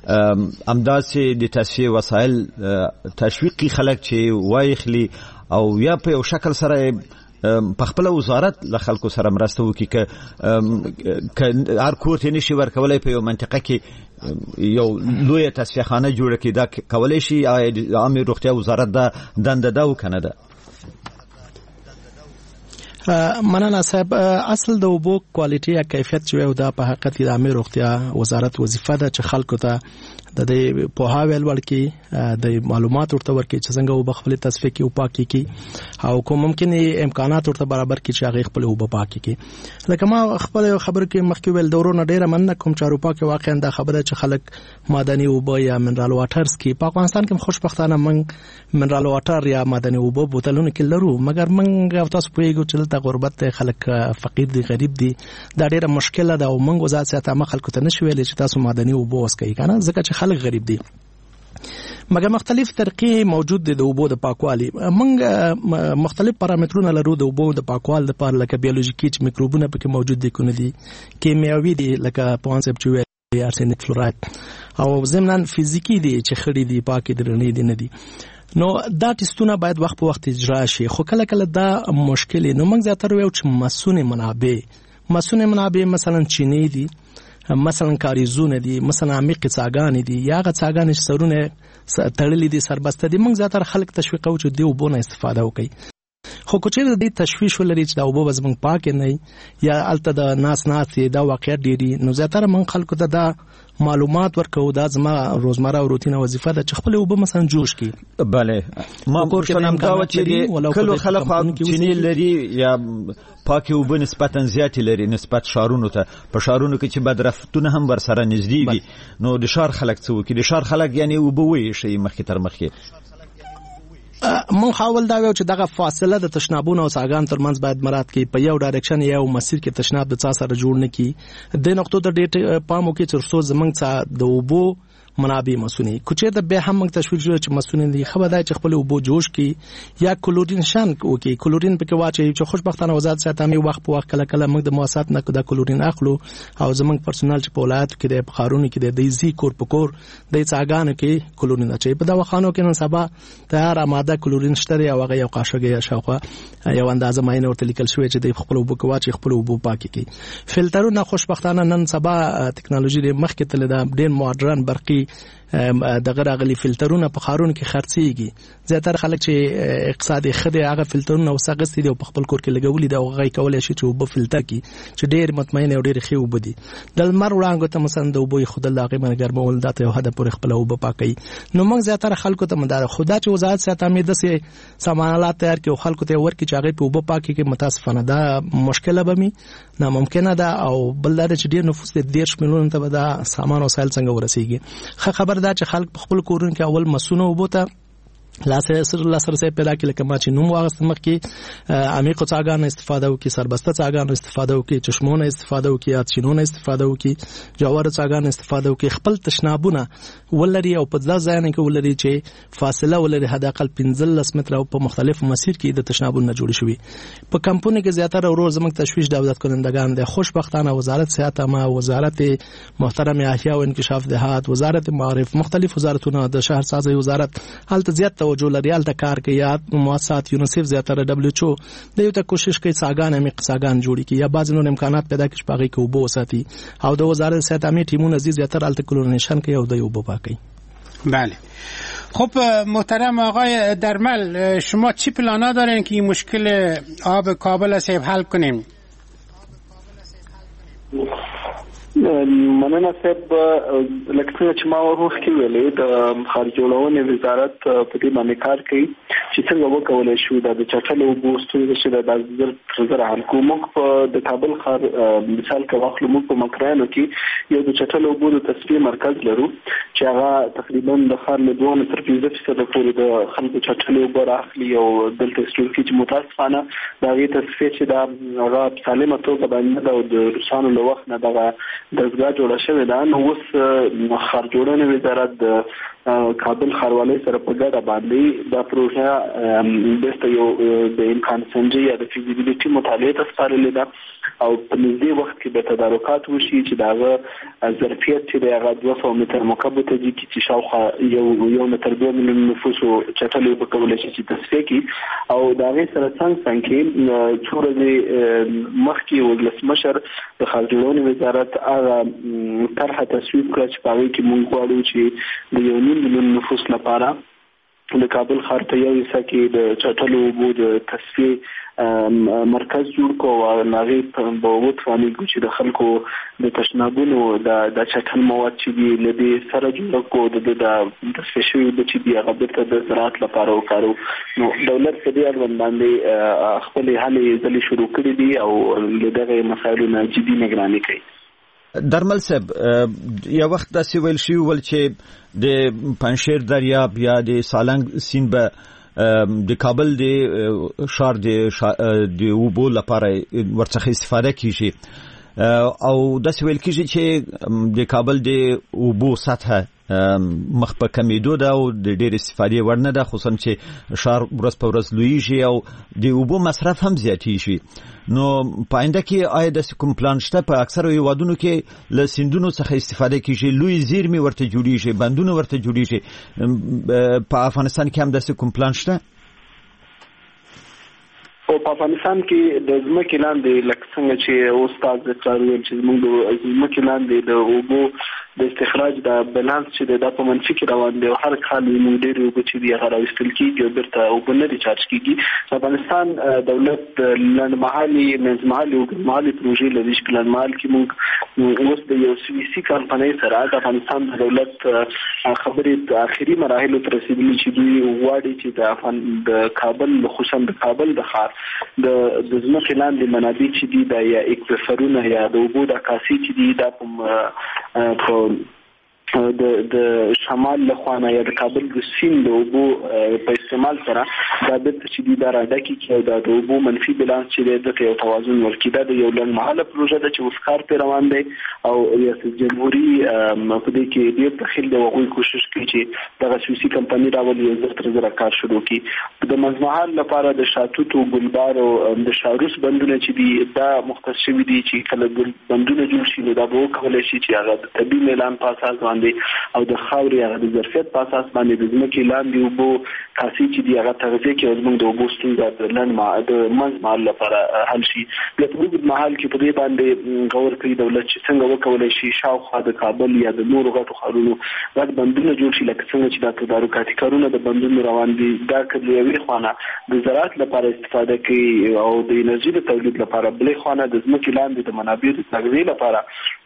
امداسې د تصفیې وسایل تشویقي خلک چې وایخلي او یا په یو شکل سره په خپل وزارت له خلکو سره مرسته وکړي که هر کور ته نشي ورکولای په یو منطقه کې یو لوی تصفیه خانه جوړه کړي دا کولای شي د عامه روغتیا وزارت دا دنده ده او کنه ده. مننه صاحب. اصل د اوبو کوالټي یا کیفیت چې یو د په حقیقت د عامه روغتیا وزارت وظیفه ده چې خلکو ته د پوهاوی ورکړي د معلومات ورته ورکړي چې څنګه وب خپل تصفیه کې او پاکي کې او کوم ممکن امکانات ورته برابر کړي چې هغه خپل وب پاکي کې. لکه ما خپل خبر کې مخکې ویل دورونه ډیره مننه کوم چې اروپا کې واقعا دا خبره چې خلک معدني وب یا منرال واټرز کې په افغانستان کې خوشبختانه من منرال واټر یا معدني وب بوتلونه کې لرو مګر من تاسو پوهیږئ چې د غربت خلک فقیر دي غریب دي دا ډیره مشکله ده او موږ ذات ساته خلکو ته نشو ویل چې تاسو معدني وب وسکئ کنه ځکه چې خلک غریب دي. مګر مختلف طریقې موجود دي د اوبو د پاکوالي. موږ مختلف پارامترونه لرو د اوبو د پاکوالي لپاره، لکه بیولوژیکي چې میکروبونه پکې موجود دي کنه دي، کیمیاوي دي لکه پوانسپ چې ارسنیک فلوراید، او ضمناً فزیکی دي چې خړې دي پاکې درنې دي نه دي. نو دا ټیسټونه باید وخت په وخت اجرا شي. خو کله کله دا مشکل نو موږ زیاتره وایو چې مسونه منابع مثلا چینی دي، مثلا کاریزونه دي، مثلا عمیق څاګانې دي، یا هغه څاګانې چې سرونه تړلې دي سربسته دي. موږ زیاتره خلک تشویقوو چې د اوبو نه استفاده وکړي. خو کوچې د دې تشویش ولري چې د اوبو زموږ پاک نه یا الته د ناس دا واقعیت ډېری، نو زیاتره موږ خلکو ته دا معلومات ورکو. دا زما روزمره او روتینه وظیفه ده چې خپل اوبه مثلا جوش کی. بله ما پرشنم دا چې کله خلک چینی لري یا پاکي اوبه نسبتا زیات لري نسبت شارونو ته، په شارونو کې چې بدرفتونه هم ور سره نږدې وي، نو د شار خلک څه وکړي؟ د شار خلک یعنی اوبه وي شي مخکې تر مخکې. مون حاول دا ویو چې دغه فاصله د تشنابونو او څاګانو ترمنځ باید مراعات کړي، په یو ډایرکشن یا یو مسیر کې تشناب د څا سره جوړ نه کی. د نقطو ته ډېر پام وکړي چې څو زمنګ څا د اوبو منابع مسونی کوچې د به هم تشویق جوړ چې مسونی دي خبردای چې خپل اوبو جوش کی یا کلورین شان وکي. کلورین پکې واچي چې خوشبختانه وزارت ساتامي وخت په وخت کله کله موږ د مواسات نه د کلورین اخلو، او زمنګ پرسونل چې په ولایت کې د بخارونو کې د زی کور په کور د څاګانو کې کلورین اچي. په دواخانو کې نن سبا تیار آماده کلورین شته او هغه یو قاشق یا شاوخه یو اندازه ماینه ورته لیکل شوی چې د خپل اوبو کې واچي خپل اوبو پاکي کی. فلټرونه خوشبختانه نن سبا ټکنالوژي د مخکې تل د ډېر ماډرن برقي دغه راغلي فلټرونه په خارونو کې خرڅيږي. زیاتره خلک چې اقتصادي خدي هغه فلټرونه وسغستي دي او په خپل کور کې لګولي دا غي کولای شي چې وب فلټر کی چې ډېر مطمئن او ډېر ښه وبدي. د لمر وړانګو ته مثلا د وبوي خود لاغي من ګرمول داته یو هدا پر خپل وب پاکي. نو موږ زیاتره خلکو ته مدار خدا چې وزارت ساتامي د سه سامانالات تیار کې او خلکو ته ورکي چې هغه په وب پاکي کې متاسفانه دا مشکله به می ناممکنه ده، او بلدار چې ډېر نفوس د 10 میلیون ته دا سامان وسایل څنګه ورسیږي. خبر دا چې خلک په خپل کورونو کې اول مسونه وبوته لاسرسي پیدا کړي، لکه ما چې نوم واغست مخکې عمیق څاګانو استفاده وکړي، سربسته څاګانو استفاده وکړي، چشمونو استفاده وکړي، یا چینونو استفاده وکړي، جوار څاګانو استفاده وکړي، خپل تشنابونه ولري او په ځای ځای کې ولري چې فاصله ولري حد اقل 15 متره او په مختلفو مسیر کې د تشنابونو جوړ شوي. په کمپونی کې زیاتره ورو زموږ تشویش دولت کنندگان د خوشبختانه وزارت صحت عامه، وزارت محترم احیا او انکشاف دهات، وزارت معارف، مختلف وزارتونه د شهرسازي وزارت حالت زیات توجه لري الته کار کوي، یا مؤسسات یونیسف زیاتره WHO د یو ته کوشش کوي څاګان مقصاګان جوړي کی یا بعض نور امکانات پیدا کړي پاږي کې وبو ساتي، او د وزارت صحت عامه ټیمونه زیاتره الته کلورینیشن کوي او د وبو پاکي. بله. خب محترم آقای درمل، شما چی پلانا دارین که این مشکل آب کابل صاحب حل کنیم؟ مننه صاحب، لکه څنګه چې ما وروسته ویلې د خارجولونې وزارت په دې باندې کار کوي چې څنګه وکولای شو د چټلو بوستو چې د زر حکومت په د کابل ښار مثال کې واخلو. موږ په مکرانو کې یو د چټلو بوستو تصفیه مرکز لرو چې هغه تقریبا د ښار له 2 تر 15% پورې د خلکو چټلو بور اخلي، او دلته ستوري چې متاسفانه دا غي تصفیه چې دا هغه سالمه توګه باندې او د روسانو له وخت نه دغه دزګاه جوړه شوې ده. نو اوس خارجولنې وزارت د کابل ښاروالۍ سره په ګډه باندې دا پروژه د یو د امکان سنجي یا د فیزیبیلیټي مطالعه ته سپارلې ده، او په نږدې وخت کې به تدارکات وشي چې داغه ظرفیت چې دغه 200 متر مکعب ته دي چې شاوخوا یو متر 2 میلیون نفوس چټلې په کولای شي چې تصفیه کی، او داغه سره څنګه کې څورې مخکې ولسمشر د خارجولنې وزارت هغه طرحه تصویب کړ چې پاره کې مونږ غواړو چې د 1 میلیون نفوس لپاره د کابل ښار ته یو حصہ کې د چټلو اوبو د تصفیه مرکز جوړ کو، او ناغي په ووت باندې چې د خلکو د تشنابونو د چټل مواد چې دی لدی سره جوړ کو د تصفیه شوی د چې دی هغه بیرته د زراعت لپاره وکړو. نو دولت په دې اړوند باندې خپل هلې ځلې شروع کړې دي او دغه مسایلو نه جدي نگراني کوي. درمل صاحب، یو وخت داسې ویل شوی ول چې د پنشیر دریاب یا د سالنګ سیند به د کابل د شار د اوبو لپاره ورڅخه استفاده کیږي، او داسې ویل کیږي چې د کابل د اوبو سطح مخ په کمیدو ده او د ډېر استفادې وړ نه ده، خصوصا چې ښار ورځ په ورځ لویږي او د اوبو مصرف هم زیاتېږي. نو په آینده کې آیا داسې کوم پلان شته؟ په اکثرو هېوادونو کې له سیندونو څخه استفاده کېږي، لوی زیرمې ورته جوړېږي، بندونه ورته جوړېږي. په افغانستان کې هم داسې کوم پلان شته؟ او په افغانستان کې د ځمکې لاندې لکه څنګه چې استاد ذکر ویل چې موږ د ځمکې لاندې د اوبو د استخراج د بالانس چې د په منفي کې روان دی او هر کال موږ ډېر اوبه چې دی هغه راوستل کېږي او بیرته اوبه نه دي چارج کېږي. افغانستان دولت لنډمهالي منځمهالي او اوږدمهالي پروژې لري چې په لنډمهال کې موږ اوس د یو CVC کمپنۍ سره د افغانستان د دولت خبرې اخري مراحلو ته رسېدلي چې دوی غواړي چې د کابل خصوصا د کابل د ښار د ځمکې لاندې منابع چې دي د یا اکویفرونه یا د اوبو د کاسې چې دي دا په د شمال له خوانه یا د کابل د سیند د اوبو په استعمال سره دا د چې دي دا راډکی کې د اوبو منفي بالانس چې د یو توازن ورکړي. دا د یو لنډمهاله پروژه ده چې اوس کار پرې روان دی او ریاست جمهوریت په دې کې ډېر دخیل دی او هغوی کوشش کوي چې دغه سویسي کمپنۍ راولي او زر کار شروع کړي. د منځمهال لپاره د شاتوت او ګلبار او د شاروس بندونه چې دي دا مختص شوي دي چې کله بندونه جوړ شي نو دا به وکولی شي چې هغه د طبي میلان په اساس او د خاورې هغه د ظرفیت په اساس باندې د ځمکې لاندې اوبو کاسې چې دي هغه تغذیه کوي او زموږ د اوبو ستونزه د منځمهال لپاره حل شي. بیا په اوږدمهال کې په دې باندې غور کوي دولت چې څنګه وکولی شي شاوخوا د کابل یا د نورو غټو ښارونو غټ بندونه جوړ شي، لکه څنګه چې دا تدارکاتي کارونه د بندونو روان دي. دا که د یوې خوانه د زراعت لپاره استفاده کوي او د انرژي د تولید لپاره، بلې خوانه د ځمکې لاندې د منابعو د تغذیې لپاره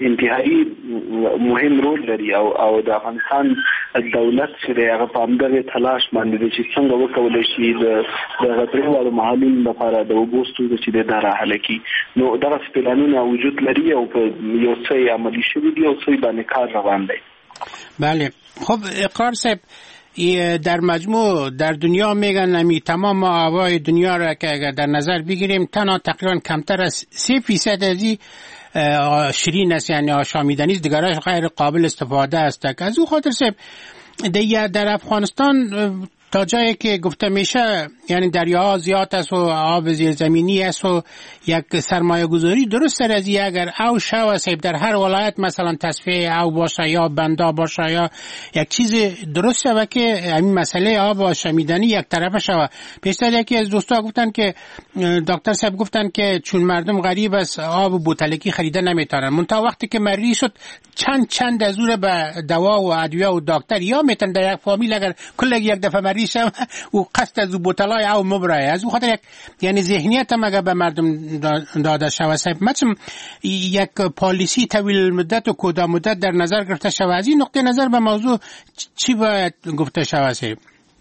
انتهایی مهم رول لري او د افغانستان دولت چې هغه په همدغه تلاش باندې چې څنګه وکولای شي د غټرو محلونو لپاره د اوبو ستونزې چې د راحل کی. نو دغه پلانونه وجود لري او په یو څه عملی شوي دي او څه باندې کار روان دی. بله خب اقرار صاحب در مجموع در دنیا میگن نمی تمام آبای دنیا را که اگر در نظر بگیریم تنها تقریبا کمتر از 3% ازی شیرین است، یعنی آشامیدنی است، دیگرش غیر قابل استفاده است. از او خاطر صاحب در افغانستان تا جایی که گفته میشه یعنی دریاها زیاد است و آب زیرزمینی است و یک سرمایه گذاری درست از اگر او شو صاحب در هر ولایت مثلا تصفیه او باشه یا بندا باشه یا یک چیز درست و که همین مسئله آب آشامیدنی یک طرفه شوه. پیشتر یکی از دوستا گفتن که دکتر صاحب گفتن که چون مردم غریب است آب بوتلکی خریده نمیتونن، منتها وقتی که مری شد چند از اون به دوا و ادویه و دکتر یا میتن در یک فامیل اگر کل یک دفعه مری شوه و قصد از بوتلای او مبرای از او خاطر یک یعنی ذهنیت هم اگر به مردم داده شوه صاحب مثلا یک پالیسی طویل مدت و کوتاه مدت در نظر گرفته شوه. از این نقطه نظر به موضوع چی باید گفته شوه صاحب؟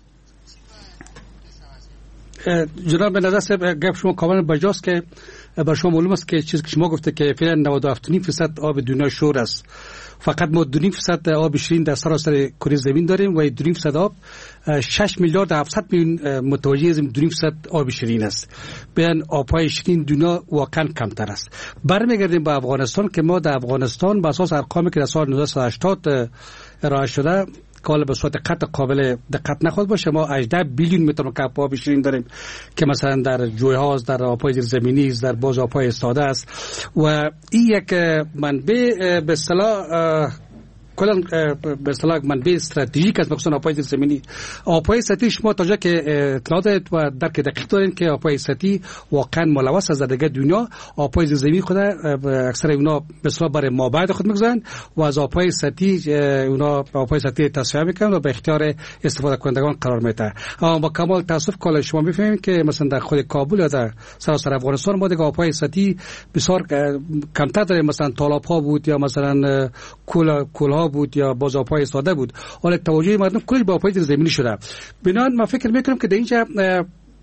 جناب به نظر صاحب گفت شما کاملا بجاست که بر شما معلوم است که چیزی که شما گفته که فعلا 97.5% آب دنیا شور است. فقط ما 2.5% آب شیرین در سراسر کره زمین داریم و 2.5% آب 6 میلیارد 700 میلیون متوجه از 2.5% آب شیرین است. بیان آبهای شیرین دنیا واقعا کمتر است. برمیگردیم به افغانستان که ما در افغانستان بر اساس ارقامی که در سال 1980 ارائه شده که به صورت قابل دقت نخواهد باشه، ما 18 بیلیون متر مکعب آب شیرین داریم که مثلا در جوی‌هاست، در آب‌های زیرزمینی است، در باز آب‌های ساده است و این یک منبع به اصطلاح کلا به اصطلاح منبع استراتژیک است. مخصوصا آب‌های زیرزمینی، آب‌های سطحی شما تا جا که اطلاعات و درک دقیق دارین که آب‌های سطحی واقعا ملوث از دیگه دنیا. آب‌های زیرزمینی خود اکثر اونا به اصطلاح برای مابعد خود می‌گذارن و از آب‌های سطحی اونا آب‌های سطحی تصفیه می‌کنن و به اختیار استفاده کنندگان قرار می‌دن. اما با کمال تاسف کالا شما می‌فهمید که مثلا در خود کابل یا در سراسر افغانستان ما دیگه آب‌های سطحی بسیار کمتر داریم. مثلا تالاب‌ها بود یا مثلا کول‌ها بود یا باز آب‌های ساده بود، حالا توجه مردم کلی به آب‌های زمینی شده. بنابراین من فکر می‌کنم که در اینجا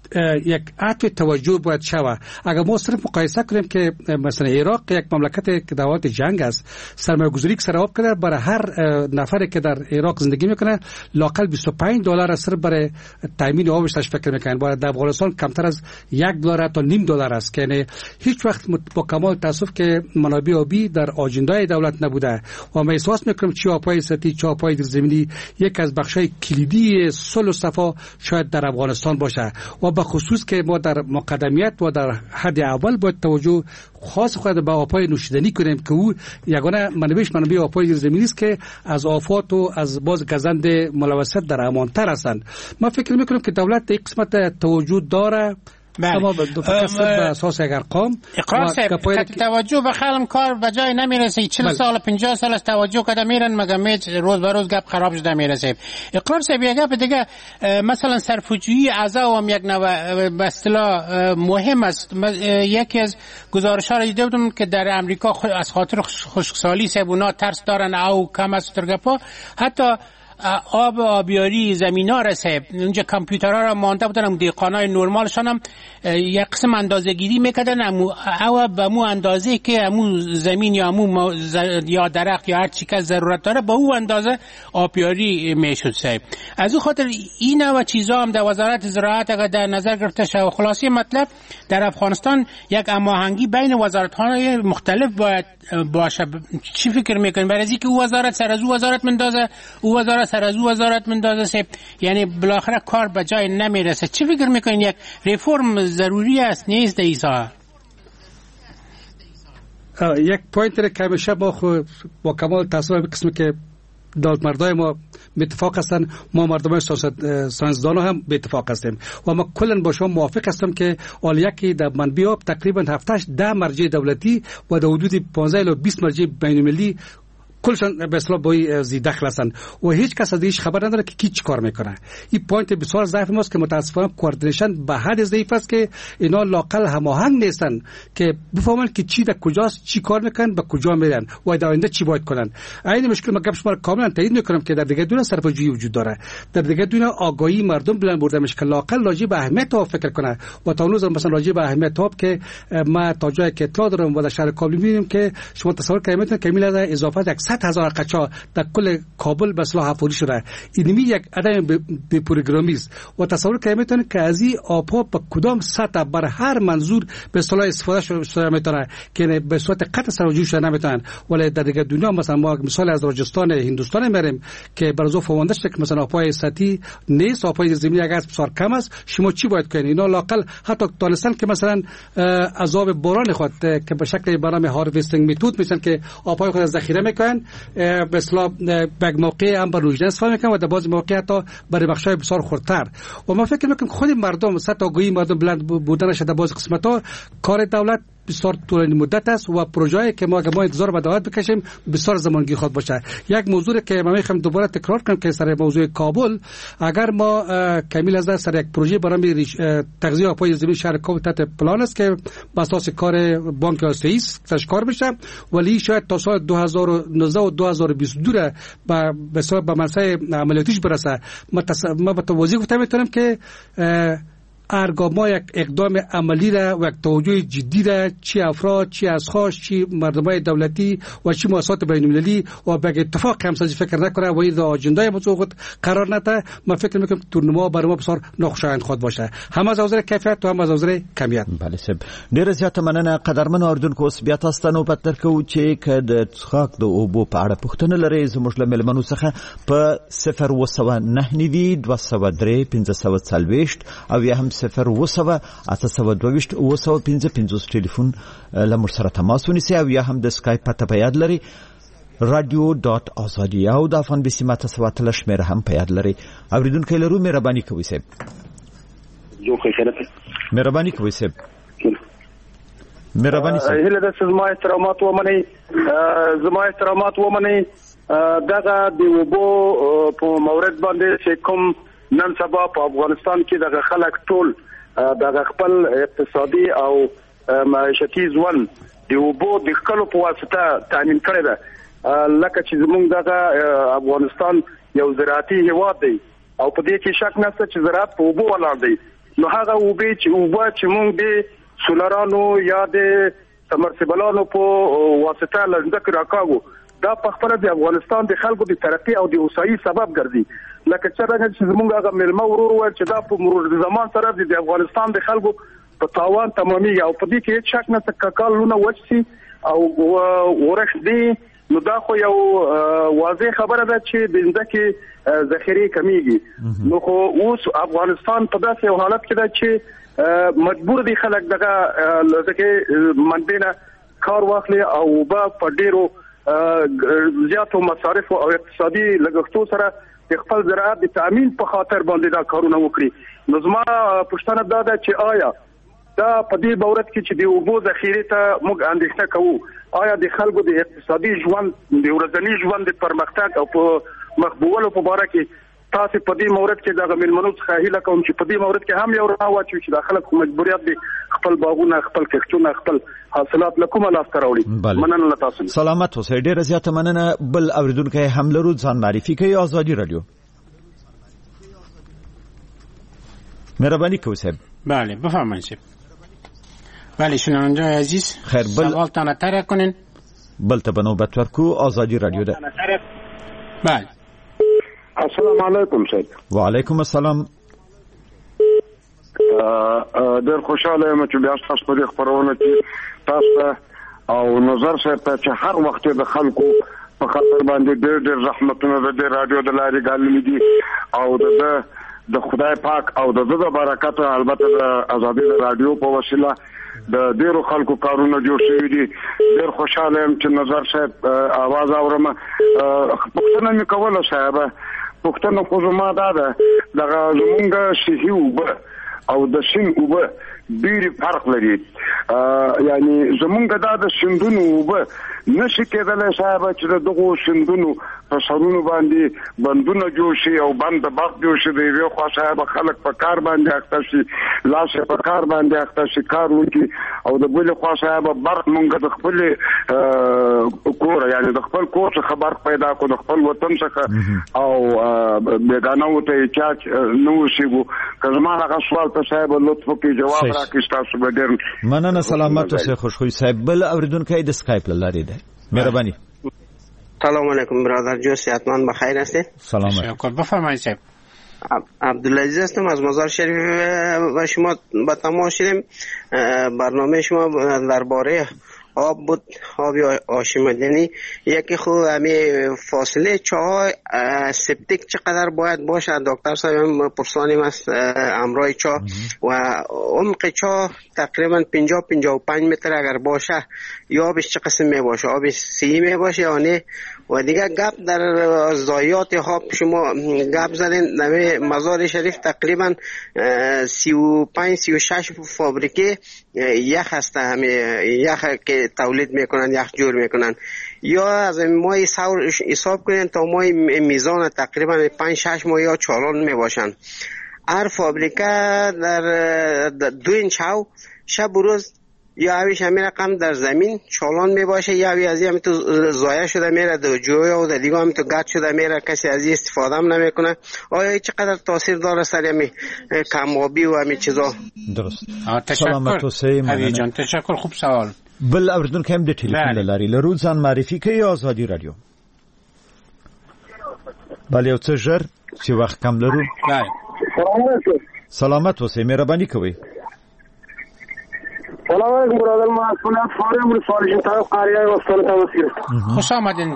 یک عطف توجه باید شود. اگر ما صرف مقایسه کنیم که مثلا عراق یک مملکت که در حالت جنگ است، سرمایه‌گذاری که سر آب کرده برای هر نفری که در عراق زندگی میکنه لاقل $25 صرف برای تامین آبش فکر میکنن. برای در افغانستان کمتر از $1 تا $0.5 است که یعنی هیچ وقت با کمال تاسف که منابع آبی در آجندای دولت نبوده و ما احساس میکنیم چاپای سطحی، چاپای زمینی یک از بخشای کلیدی صلح و صفا شاید در افغانستان باشه و به خصوص که ما در مقدمیت و در حد اول باید توجه خاص خود به آبهای نوشیدنی کنیم که او یگانه منابع آبهای زمینی است که از آفات و از باز گزند ملوثات در امانتر هستند. ما فکر میکنم که دولت یک قسمت توجه داره. اما به اساس اگر قام اقرار توجه به خلق کار به جای نمیرسه. 40 سال 50 سال از توجه کده میرن مگه روز به روز گپ خراب شده میرسه. اقرار صاحب یک گپ دیگه مثلا صرفه‌جویی اعضا هم یک نوع به اصطلاح مهم است. یکی از گزارش‌ها را دیده بودم که در امریکا از خاطر خشکسالی سبونا ترس دارن او کم از ترگپا حتی آبیاری زمینا رسه. اونجا کامپیوترها را مانده بودن، دیقانای نرمالشان هم یک قسم اندازه گیری میکردن او به مو اندازه که امو زمین یا امو یا درخت یا هر چی که ضرورت داره با او اندازه آبیاری میشد صاحب. از او خاطر این و چیزا هم در وزارت زراعت اگر در نظر گرفته شود. خلاصی مطلب در افغانستان یک هماهنگی بین وزارت‌های مختلف باید باشه. چی فکر میکنین؟ برای اینکه او وزارت سر از او وزارت مندازه، او وزارت سر از او وزارت مندازه، یعنی بالاخره کار به جای نمیرسه. چی فکر میکنین یک ریفرم ضروری است نیست ایسا؟ یک پوینت که همیشه با کمال تاسف به قسمی که دولت مردای ما اتفاق هستن، ما مردم ساینسدان هم به اتفاق هستیم و ما کلا با شما موافق هستم که الیکی در منبع آب تقریبا 7-10 مرجع دولتی و در حدود 15 الی 20 مرجع بین‌المللی کلشان به اصطلاح با زی دخل هستند و هیچ کس از هیچ خبر نداره که کی چی کار میکنه. این پوینت بسیار ضعیف ماست که متاسفانه کوردینیشن به حد ضعیف است که اینا لاقل هماهنگ نیستن که بفهمن که چی در کجاست، چی کار میکنن، به کجا میرن و در آینده چی باید کنن. این مشکل ما گپ شما کاملا تایید میکنم که در دیگه دنیا صرفه‌جویی وجود داره، در دیگه دنیا آگاهی مردم بلند برده میشه که لاقل راجع به اهمیت آب فکر کنه و تا هنوز مثلا راجع به اهمیت آب که ما تا جایی که اطلاع دارم و در شهر کابل میبینیم که شما تصور کنید که میاد اضافه 100,000 قچا در کل کابل به اصطلاح حفاری شده. اینمی یک عدم به پروگرامی است و تصور کنید که از این آبها به کدام سطح بر هر منظور به اصطلاح استفاده شده میتونه که به صورت قطع سرجوی شده نمیتونن. ولی در دیگه دنیا مثلا ما مثال از راجستان هندوستان میریم که برازو فوانده شده که مثلا آبهای سطحی نیست، آبهای زمینی اگر بسیار کم است، شما چی باید کنید؟ اینا لاقل حتی دانستن که مثلا از آب باران خود که به شکل برنامه هارویستینگ میتود میشن که آبهای خود ذخیره میکنن به اصطلاح به موقع هم بر روزنه استفاده میکنن و در بعضی مواقع تا برای بخشای بسیار خردتر. و ما فکر میکنم خود مردم سطح آگاهی مردم بلند بودنش در بعضی قسمت‌ها کار دولت بسیار طولانی مدت است و پروژه‌ای که ما انتظار به دولت بکشیم بسیار زمانگی خود باشه. یک موضوع که من میخوام دوباره تکرار کنم که سر موضوع کابل، اگر ما کامل از سر یک پروژه برای تغذیه آبهای زمین شهر کابل تحت پلان است که بر اساس کار بانک آسیایی است کار بشه، ولی شاید تا سال 2019 و 2022 به منصه عملیاتیش برسه. ما به توضیح گفتم میتونم که ارگاه ما یک اقدام عملی را و یک توجه جدی را چی افراد، چی اشخاص، چی مردمای دولتی و چی مؤسسات بین‌المللی و به اتفاق همسازی فکر نکنه و این در آجندای موضوع قرار نده. من فکر میکنم تورنما برای ما بسیار ناخوشایند خود باشه، هم از نظر کیفیت و هم از نظر کمیت. بله صاحب، ډیر زیاته مننه قدرمن اردوونکو. اوس بیا تاسو ته نوبت درکوو چې که د څښاک د اوبو په اړه پوښتنه لرئ زموږ له مېلمنو څخه په 029 او یا هم 0 ټلیفون لمر سره تماس ونیسئ او یا هم د اسکایپ پته په یاد لرئ radio.azadi او د افغان بي سي ماته سواتله شمیره هم په یاد لرئ. اوریدونکي لرو مهرباني کوئ صاحب. مهرباني کوئ صاحب. مهرباني صاحب. هله د زما احترامات ومنئ دغه د اوبو په مورد باندې چې کوم نن سبا په افغانستان کې دغه خلک ټول دغه خپل اقتصادي او معیشتي ژوند د اوبو د خلکو په واسطه تامین کړی ده. لکه چې زمونږ دغه افغانستان یو زراعتي هیواد دی او په دې کې شک نشته چې زراعت په اوبو ولاړ دی. نو هغه وبې چې موږ د سولرانو یا د سمرسیبلانو په واسطه لږ راکاغو دا په خپل د افغانستان د خلکو د ترقی او د هوسایي سبب ګرځي لکه چې زموږ هغه ملما ورور ور چې دا په مرور د زمان سره د افغانستان د خلکو په تاوان تمامي او په دې کې هیڅ شک نه تککالونه وچسي او ورش دی نو دا خو یو واضح خبره ده چې د ځمکې ذخیره کمیږي نو خو اوس افغانستان په داسې حالت کې ده چې مجبور دي خلک دغه لکه منبینه کار واخلي او په ډیرو زیاتو مصارف او اقتصادي لګښتو سره خپل زراعت د تامین په خاطر باندې دا کارونه وکړي نو زما پوښتنه دا ده چې آیا دا په دې باورت کې چې د اوبو ذخیره ته موږ اندېښنه کوو آیا د خلکو د اقتصادي ژوند د ورځني ژوند د پرمختګ او په مخبولو په اړه کې تاسو په دې مورد کې دا ملمنو څخه هیله کوم چې په دې مورد کې هم یو راوچو چې د خلکو مجبوریت دي خپل باغونه خپل کښتونه خپل حاصلات لکومه لاس تراوړي مننه تاسو سلامت اوسئ ډیره زیاته مننه بل اوریدونکو هم لرو ځان معرفي کوي آزادی رادیو مهربانی کوئ صاحب بله بفرمایید بله شنوندگان عزیز خیر بل سوال تان تر کنین بل ته بنوبت ورکو آزادی رادیو ده بله السلام علیکم صاحب وعلیکم السلام ډېر خوشاله یم چې بیا تاسو په دې خبرونه کې تاسو او نظر صاحب ته چې هر وخت د خلکو په خاطر باندې ډېر رحمتونه د رادیو د لارې ګاللې دي او د خدای پاک او د برکت البته د آزادی رادیو په وسیله د ډیرو خلکو کارونه جوړ شوي دي ډېر خوشاله یم چې نظر صاحب आवाज اورم پښتنه مې کوله صاحب پښتنه خو زما دا ده دغه زمونږ شهي وبه او د شین وبه ډېر فرق لري یعنی زمونږ دا د شندونو وبه نشي کېدلی صاحب چې دغه شندونو په سرونو باندې بندونه جوړ شي او بند باغ جوړ شي د یو خوا صاحب خلک په کار باندې اخته شي لاس په کار باندې اخته شي کار وکړي او د بل خوا صاحب برق مونږ د خپل کور یعنی د خپل کور څخه خبر پیدا کو د خپل وطن څخه او بیگانه وته چې نو شي کزما هغه سوال ته صاحب لطف کې جواب راکړئ تاسو به ډېر مننه سلامت اوسئ خوشخوي صاحب بل اوریدونکو د اسکایپ لارې ده مهربانی سلام علیکم برادر جو صحتمند بخیر هستید سلام علیکم بفرمایید صاحب عبدالعزیز هستم از مزار شریف و شما با تماس شدیم برنامه شما درباره آب بود آب آشامیدنی یکی خوب همین فاصله چاه سپتیک چقدر باید باشه دکتر صاحب پرسانیم است امرای چاه و عمق چاه تقریبا 50-55 متر اگر باشه یا آبش چه قسم می باشه آبش سی می باشه یا نه و دیگه گپ در ضایعات آب شما گپ زدین در مزار شریف تقریبا 35-36 فابریکه یخ هست همه یخ که تولید میکنن یخ جور میکنن یا از ماه سور حساب کنین تا ماه میزان تقریبا 5-6 ماه یا چالان میباشن هر فابریکه در 2 اینچ شب و روز یا همیشه همین رقم در زمین چالان میباشه یا از همین تو ضایع شده میره دو جویا و دیگه همین تو گت شده میره کسی از این استفاده هم نمیکنه آیا چقدر تاثیر داره سر همین کم‌آبی و همین چیزا درست سلامت اوسئ علی جان تشکر خوب سوال بل اوریدونکو هم د ټلیفون لاري لرو ځان معرفي کوي آزادی رادیو بله یو څه ژر چې وخت کم لرو سلامت اوسئ مهرباني کوئ سلام علیکم برادر ما اسمم فارم ولسوالی طرف قریه وصل توسیر خوش آمدین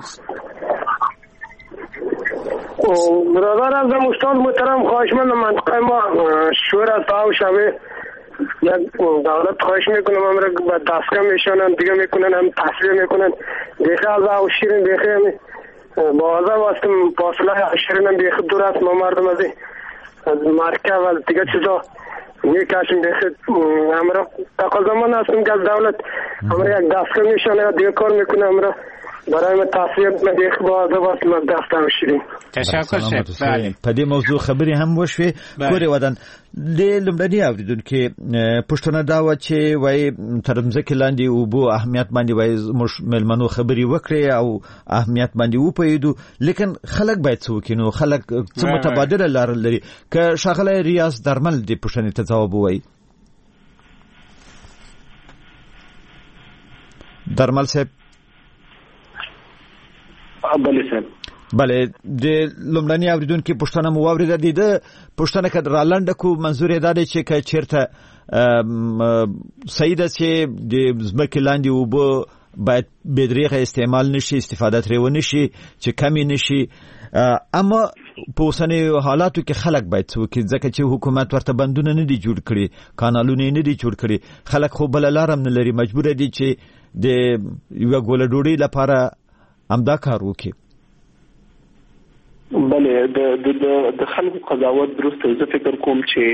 برادر از استاد محترم خواهشمندم منطقه ما شور است و شبه یک دولت خواهش میکنم امر با دستگاه میشونن دیگه میکنن هم تصویر میکنن دیگه از او شیرین دیگه بازار واسم فاصله شیرین دیگه دور است ما مردم از مرکه و دیگه چیزا میکشیم دیگه امر تقاضا من هستم که از دولت امر یک دستگاه میشونه دیگه کار میکنه امر برای متاسفیت من دیگه باید وصل دفتر شدیم. تشکر شد. په دې موضوع خبرې هم وشوې. کورې ودان د لومړني اوریدونکو پښتنه دا و چې وای تر مځکې لاندې اوبو اهمیت باندې وای موږ ملمنو خبرې وکړې او اهمیت باندې وپوهیدو، لیکن خلک باید څه وکړي؟ نو خلک څه متبادله لار لري؟ که ښاغلی ریاض درمل دې پوښتنې ته ځواب ووایي. درمل صاحب. بله صاحب. بله د لومړني اوریدونکو پوښتنه مو واورېده. د پوښتنه کړه را لنډه کو منظور یې دا دی چې که چیرته صحیح ده چې د ځمکې لاندې اوبه باید بې دریغه استعمال نشي، استفاده ترې ونشي، چې کمې نشي، اما په اوسنیو حالاتو کې خلک باید څه وکړي؟ ځکه چې حکومت ورته بندونه نه دي جوړ کړي، کانالونه نه دي جوړ کړي، خلک خو بله لار هم نه لري، مجبوره دي چې د یوه ګوله ډوډۍ لپاره همدا کار وکړي. بله د خلکو قضاوت درسته. زه فکر کوم چې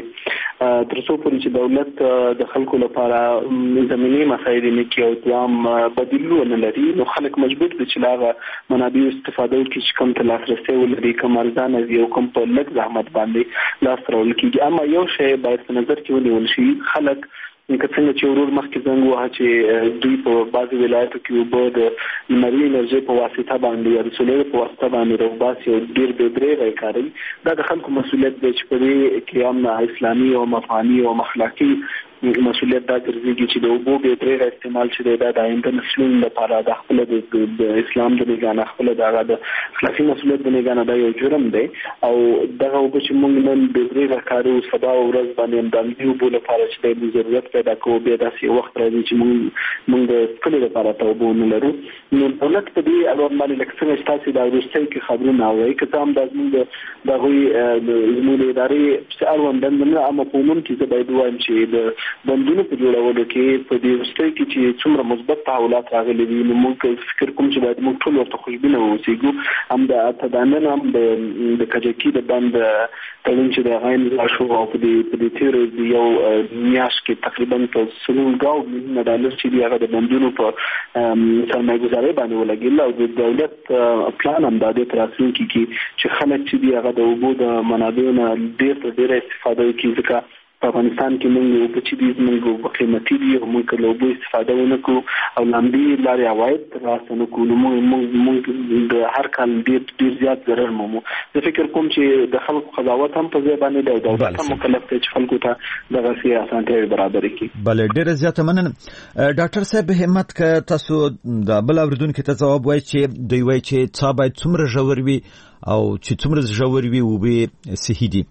تر څو پورې چې دولت د خلکو لپاره زمینی مسایل نه کوي او دوام بدیلونه لري، نو خلک مجبور دي چې لاغه منابع استفاده وکړي چې کوم ته لاسرسي ولري، کوم ارزانه وي او کوم په لږ زحمت باندې لاس راوړل کېږي. اما یو شی باید په نظر کې ونیول شي، خلک که څنګه چې ورور مخکې زنګ ووهه چې دوی په بعضې ولایتو کې اوبه د لمري انرژۍ په واسطه باندې یا د سولر په واسطه باندې راوباسي او ډېر بې دریغه یې کاروي. دا د خلکو مسؤلیت دی چې په دې کې هم اسلامي او افغاني او اخلاقي مسؤلیت دا ګرځېږي چې د اوبو بې دریغه استعمال چې دی دا د آینده نسلونو لپاره د خپله د اسلام د نګاه نه خپله د هغه د اخلاقي مسؤلیت د نګاه نه دا یو جرم دی. او دغه اوبه چې موږ نن بې دریغه کاروو، سبا ورځ باندې هم د همدې اوبو لپاره چې دی ضرورت پیدا کوو، بیا داسې یو وخت راځي چې موږ د څښلو لپاره ته اوبه ونه لرو. نو دولت په دې اړوند باندې لکه څنګه چې تاسې دا وروستۍ کې خبرونه اورئ، که څه هم دا زموږ د هغوی زموږ د ادارې اړوند دنده نه، اما په عموم کې زه باید ووایم چې د بندونو په جوړولو کې په دې وروستۍ کې چې څومره مثبت تحولات راغلي دي، نو موږ فکر کوم چې باید موږ ټول ورته خوشبینه واوسېږو. هم د اتدانن هم د کجکي د بند تړون چې د هغه امضا شو او په دې تېرو یو میاشت کې تقریبا په 3 میلیونه ډالر چې دي هغه د بندونو په سرمایه‌ګذارۍ باندې ولګېدل. او د دولت پلان هم دا دی په راتلونکي کې چې خلک چې دي هغه د اوبو د منابعو نه ډېر تر ډېره استفاده وکړي، ځکه په افغانستان کې موږ اوبه چې دي زموږ اوبه قیمتي دي او موږ که له اوبو استفاده ونه کړو او له همدې لارې عواید ترلاسه نه کړو، نو موږ د هر کال ډېر زیات ضرر مومو. زه فکر کوم چې د خلکو قضاوت هم په ځای باندې دی او دولت هم مکلف دی چې خلکو ته دغسې اسانتیاوې برابرې کړي. بله، ډېره زیاته مننه. ډاکټر صاحب همت، که تاسو د بل اورېدونکي ته ځواب وایي چې دوی وایي چې څا باید څومره ژور وي او چې څومره ژور وي اوبه صحي دي؟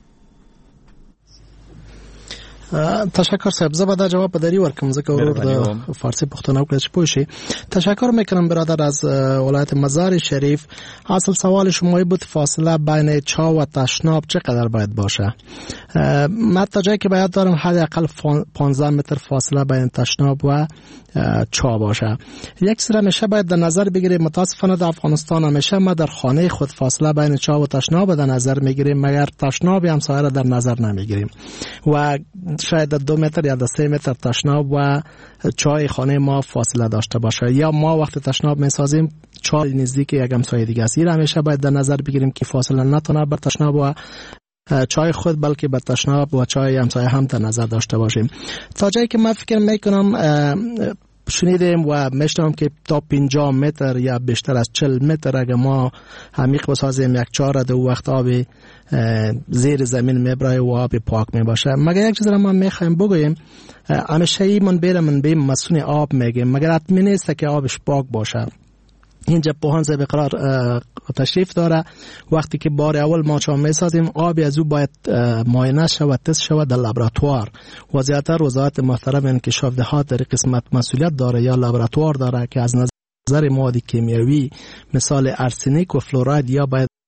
تشکر صاحب. زه به دا جواب په دری ورکم ځکه ورور د فارسی پښتو وکړه چې پوه شي. تشکر میکنم برادر از ولایت مزار شریف. اصل سوال شما بود فاصله بین چا و تشناب چقدر باید باشه؟ من تا جایی که باید دارم حداقل 15 متر فاصله بین تشناب و چا باشه. یک سر همیشه باید در نظر بگیریم. متاسفانه در افغانستان همیشه ما در خانه خود فاصله بین چا و تشناب در نظر میگیریم، مگر تشناب همسایه را در نظر نمیگیریم و شاید 2 متر یا 3 متر تشناب و چای خانه ما فاصله داشته باشه، یا ما وقت تشناب میسازیم چای نزدیک یک همسایه دیگه است. این همیشه باید در نظر بگیریم که فاصله نتونه بر تشناب و چای خود بلکه به تشناب و چای همسایه هم در نظر داشته باشیم. تا جایی که من فکر میکنم شنیدیم و میشنم که تا 50 متر یا بیشتر از 40 متر اگه ما عمیق بسازیم یک چار دو وقت آب زیر زمین میبره و آب پاک میباشه. مگر یک چیز را ما میخوایم بگویم، همیشه ای منبع مسون آب میگیم، مگر حتمی نیست که آبش پاک باشه. اینجا پوهان زی بقرار تشریف داره. وقتی که بار اول ما چا میسازیم آب از او باید معاینه شود، تست شود در لابراتوار. و زیادتر وزارت محترم انکشاف دهات در قسمت مسئولیت داره یا لابراتوار داره که از نظر مواد کیمیایی مثال ارسنیک و فلوراید یا باید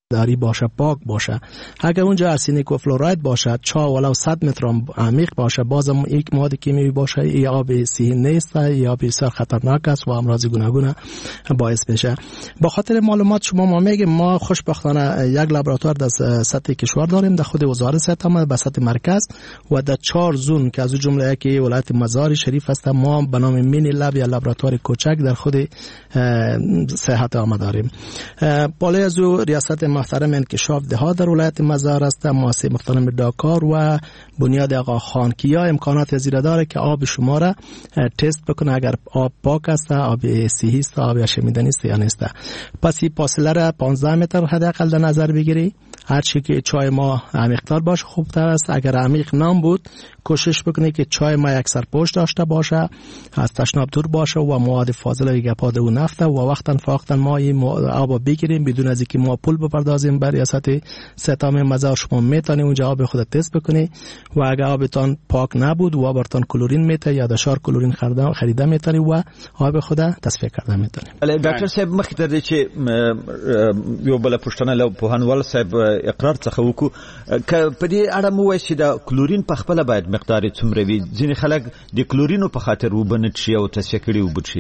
داری باشه، پاک باشه. اگر اونجا ارسنیک و فلوراید باشه، چا ولو 100 متر عمیق باشه، بازم یک مواد کیمیایی باشه، این آب صحی نیست، این آب بسیار خطرناک است و امراض گوناگون باعث میشه. با خاطر معلومات شما ما میگیم ما خوشبختانه یک لابراتوار در سطح کشور داریم، در خود وزارت صحت آمد به سطح مرکز و در 4 زون که از جمله یکی ولایت مزار شریف است، ما به نام مینی لب یا لابراتوار کوچک در خود صحت آمد داریم. بالای از ریاست محترم انکشاف دهات در ولایت مزار است، مؤسسه محترم داکار و بنیاد آقا خان کیا امکانات زیرا داره که آب شما را تست بکنه اگر آب پاک است، آب صحی است، آب شمیدنی است یا نیست. پس این فاصله را 15 متر حداقل در نظر بگیری. هر چی که چای ما عمیق‌تر باشه خوبتر است. اگر عمیق نام بود کوشش بکنی که چای ما یک سرپوش داشته باشه، از تشناب دور باشه و مواد فاضله گپاده و نفت و وقتاً فوقتاً ما این آب بگیریم بدون از اینکه ما پول بپردازیم. بر ریاست صحت مزار شما میتونی اونجا آب خودت تست بکنی و اگر آبتان پاک نبود و آبتان کلورین میته یا دشار کلورین خریده میتونی و آب خودت تصفیه کرده میتونی. ډاکټر صاحب مخکې تر دې چې یو بل پښتنه له پوهنوال صاحب اقرار څخه وکړو که په دې اړه مو وایي چې د کلورین په خپله باید مقدار یې څومره وي؟ ځینې خلک د کلورینو په خاطر اوبه نه څښي او تصفیه کړي اوبه څښي.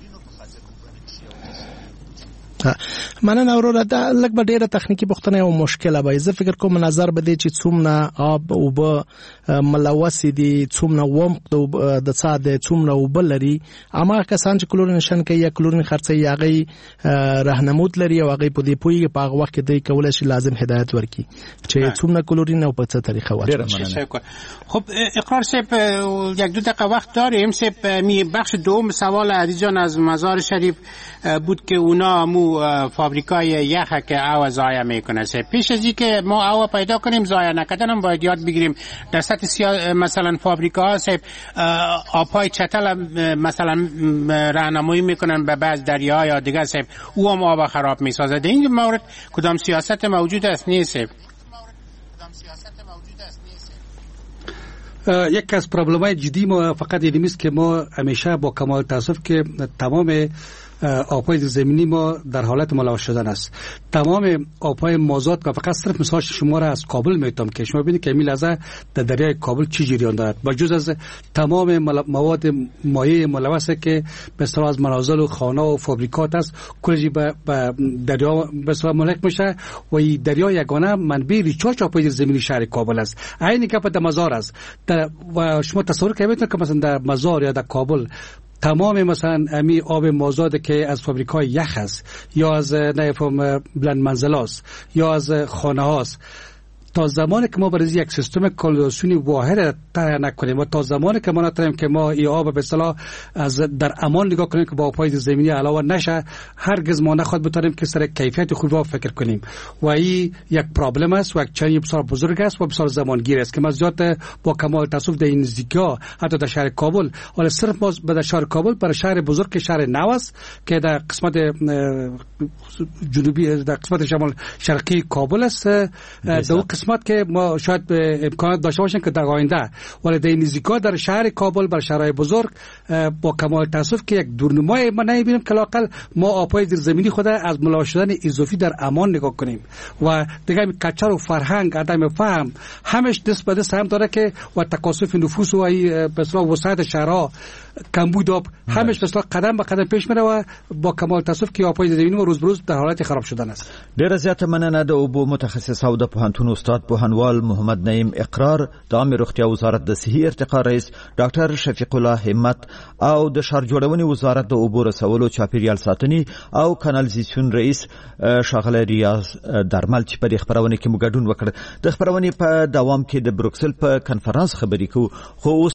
مننه وروره، دا لږ به ډېره تخنیکي پوښتنه او مشکله به زه فکر کوم نظر به دی چې څومره آب اوبه ملوث دي، څومره عمق د څا د څومره اوبه لري. اما کسان چې کلورینیشن کوي یا کلورین خرڅوي هغه راهنمود لري او هغه په دې پوهیږي په هغه وخت کې دی کولای شي لازم هدایت ورکړي چې څومره کلورین او په څه طریقه واچوي. خب اقرار صاحب یک دو دقیقه وقت داریم. صاحب می بخش دوم سوال عزیزان از مزار شریف بود که اونا مو فابریکای یخ که آوا ضایع میکنه. پیش از اینکه ما آوا پیدا کنیم ضایع نکردن هم باید یاد بگیریم. در سطح مثلا فابریکا آبهای چتل مثلا راهنمایی میکنن به بعض دریا یا دیگه او هم آب خراب میسازه. در این مورد کدام سیاست موجود است نیست؟ یک از پرابلم‌های جدی ما فقط اینی است که ما همیشه با کمال تاسف که تمام آب‌های زمینی ما در حالت ملوث شدن است. تمام آب‌های مازاد که فقط صرف مثال شما را از کابل میتونم که شما ببینید که این لحظه در دریای کابل چی جریان دارد با جز از تمام مواد مایع ملوث که به اصطلاح از منازل و خانه و فابریکات است کلی به دریا به اصطلاح ملحق میشه و این دریا یگانه منبع ریچارج آب‌های زمینی شهر کابل است. عین که در مزار است و شما تصور کنید که مثلا در مزار یا در کابل تمام مثلا امی آب مازاد که از فابریکای یخ است یا از نفهم بلند منزل است یا از خانه هاست، تا زمانی که ما برای یک سیستم کالکولیشنی واحد طرح نکنیم و تا زمانی که ما نتونیم که ما این آب به اصطلاح از در امان نگاه کنیم که با آب‌های زمینی علاوه نشه، هرگز ما نخواهد بتونیم که سر کیفیت خوب فکر کنیم و این یک پرابلم است و یک چنین بسیار بزرگ است و بسیار زمانگیر است که ما زیاد با کمال تاسف در این نزدیکی‌ها حتی در شهر کابل ولی صرف ما در شهر کابل برای شهر بزرگ شهر نو است که در قسمت جنوبی در قسمت شمال شرقی کابل است در قسمت که ما شاید امکانات داشته باشیم که در آینده ولی در نزدیکا در شهر کابل بر شهرهای بزرگ با کمال تاسف که یک دورنمای ما نمیبینیم که لااقل ما آب‌های زیرزمینی خود از ملوث شدن اضافی در امان نگاه کنیم و دیگه کلچر و فرهنگ عدم فهم همش دست به دست هم داره که و تکاثف نفوس و به اصطلاح وسعت شهرها کمبود آب همش به اصطلاح قدم به قدم پیش میره و با کمال تاسف که آب‌های زیرزمینی روز به روز در حالت خراب شدن است. ډیره زیاته مننه د اوبو متخصص او د پوهنتون استاد پوهنوال محمد نعیم اقرار، د عامه روغتیا وزارت د صحي ارتقا رئیس ډاکټر شفیق الله همت او د ښار جوړونې وزارت د اوبو رسولو چاپیریال ساتنې او کانالیزاسیون رئیس ښاغلی ریاض درمل چې په دې خپرونه کې مو ګډون وکړ. د خپرونې په دوام کې د بروکسل په کنفرانس خبرې کوو خو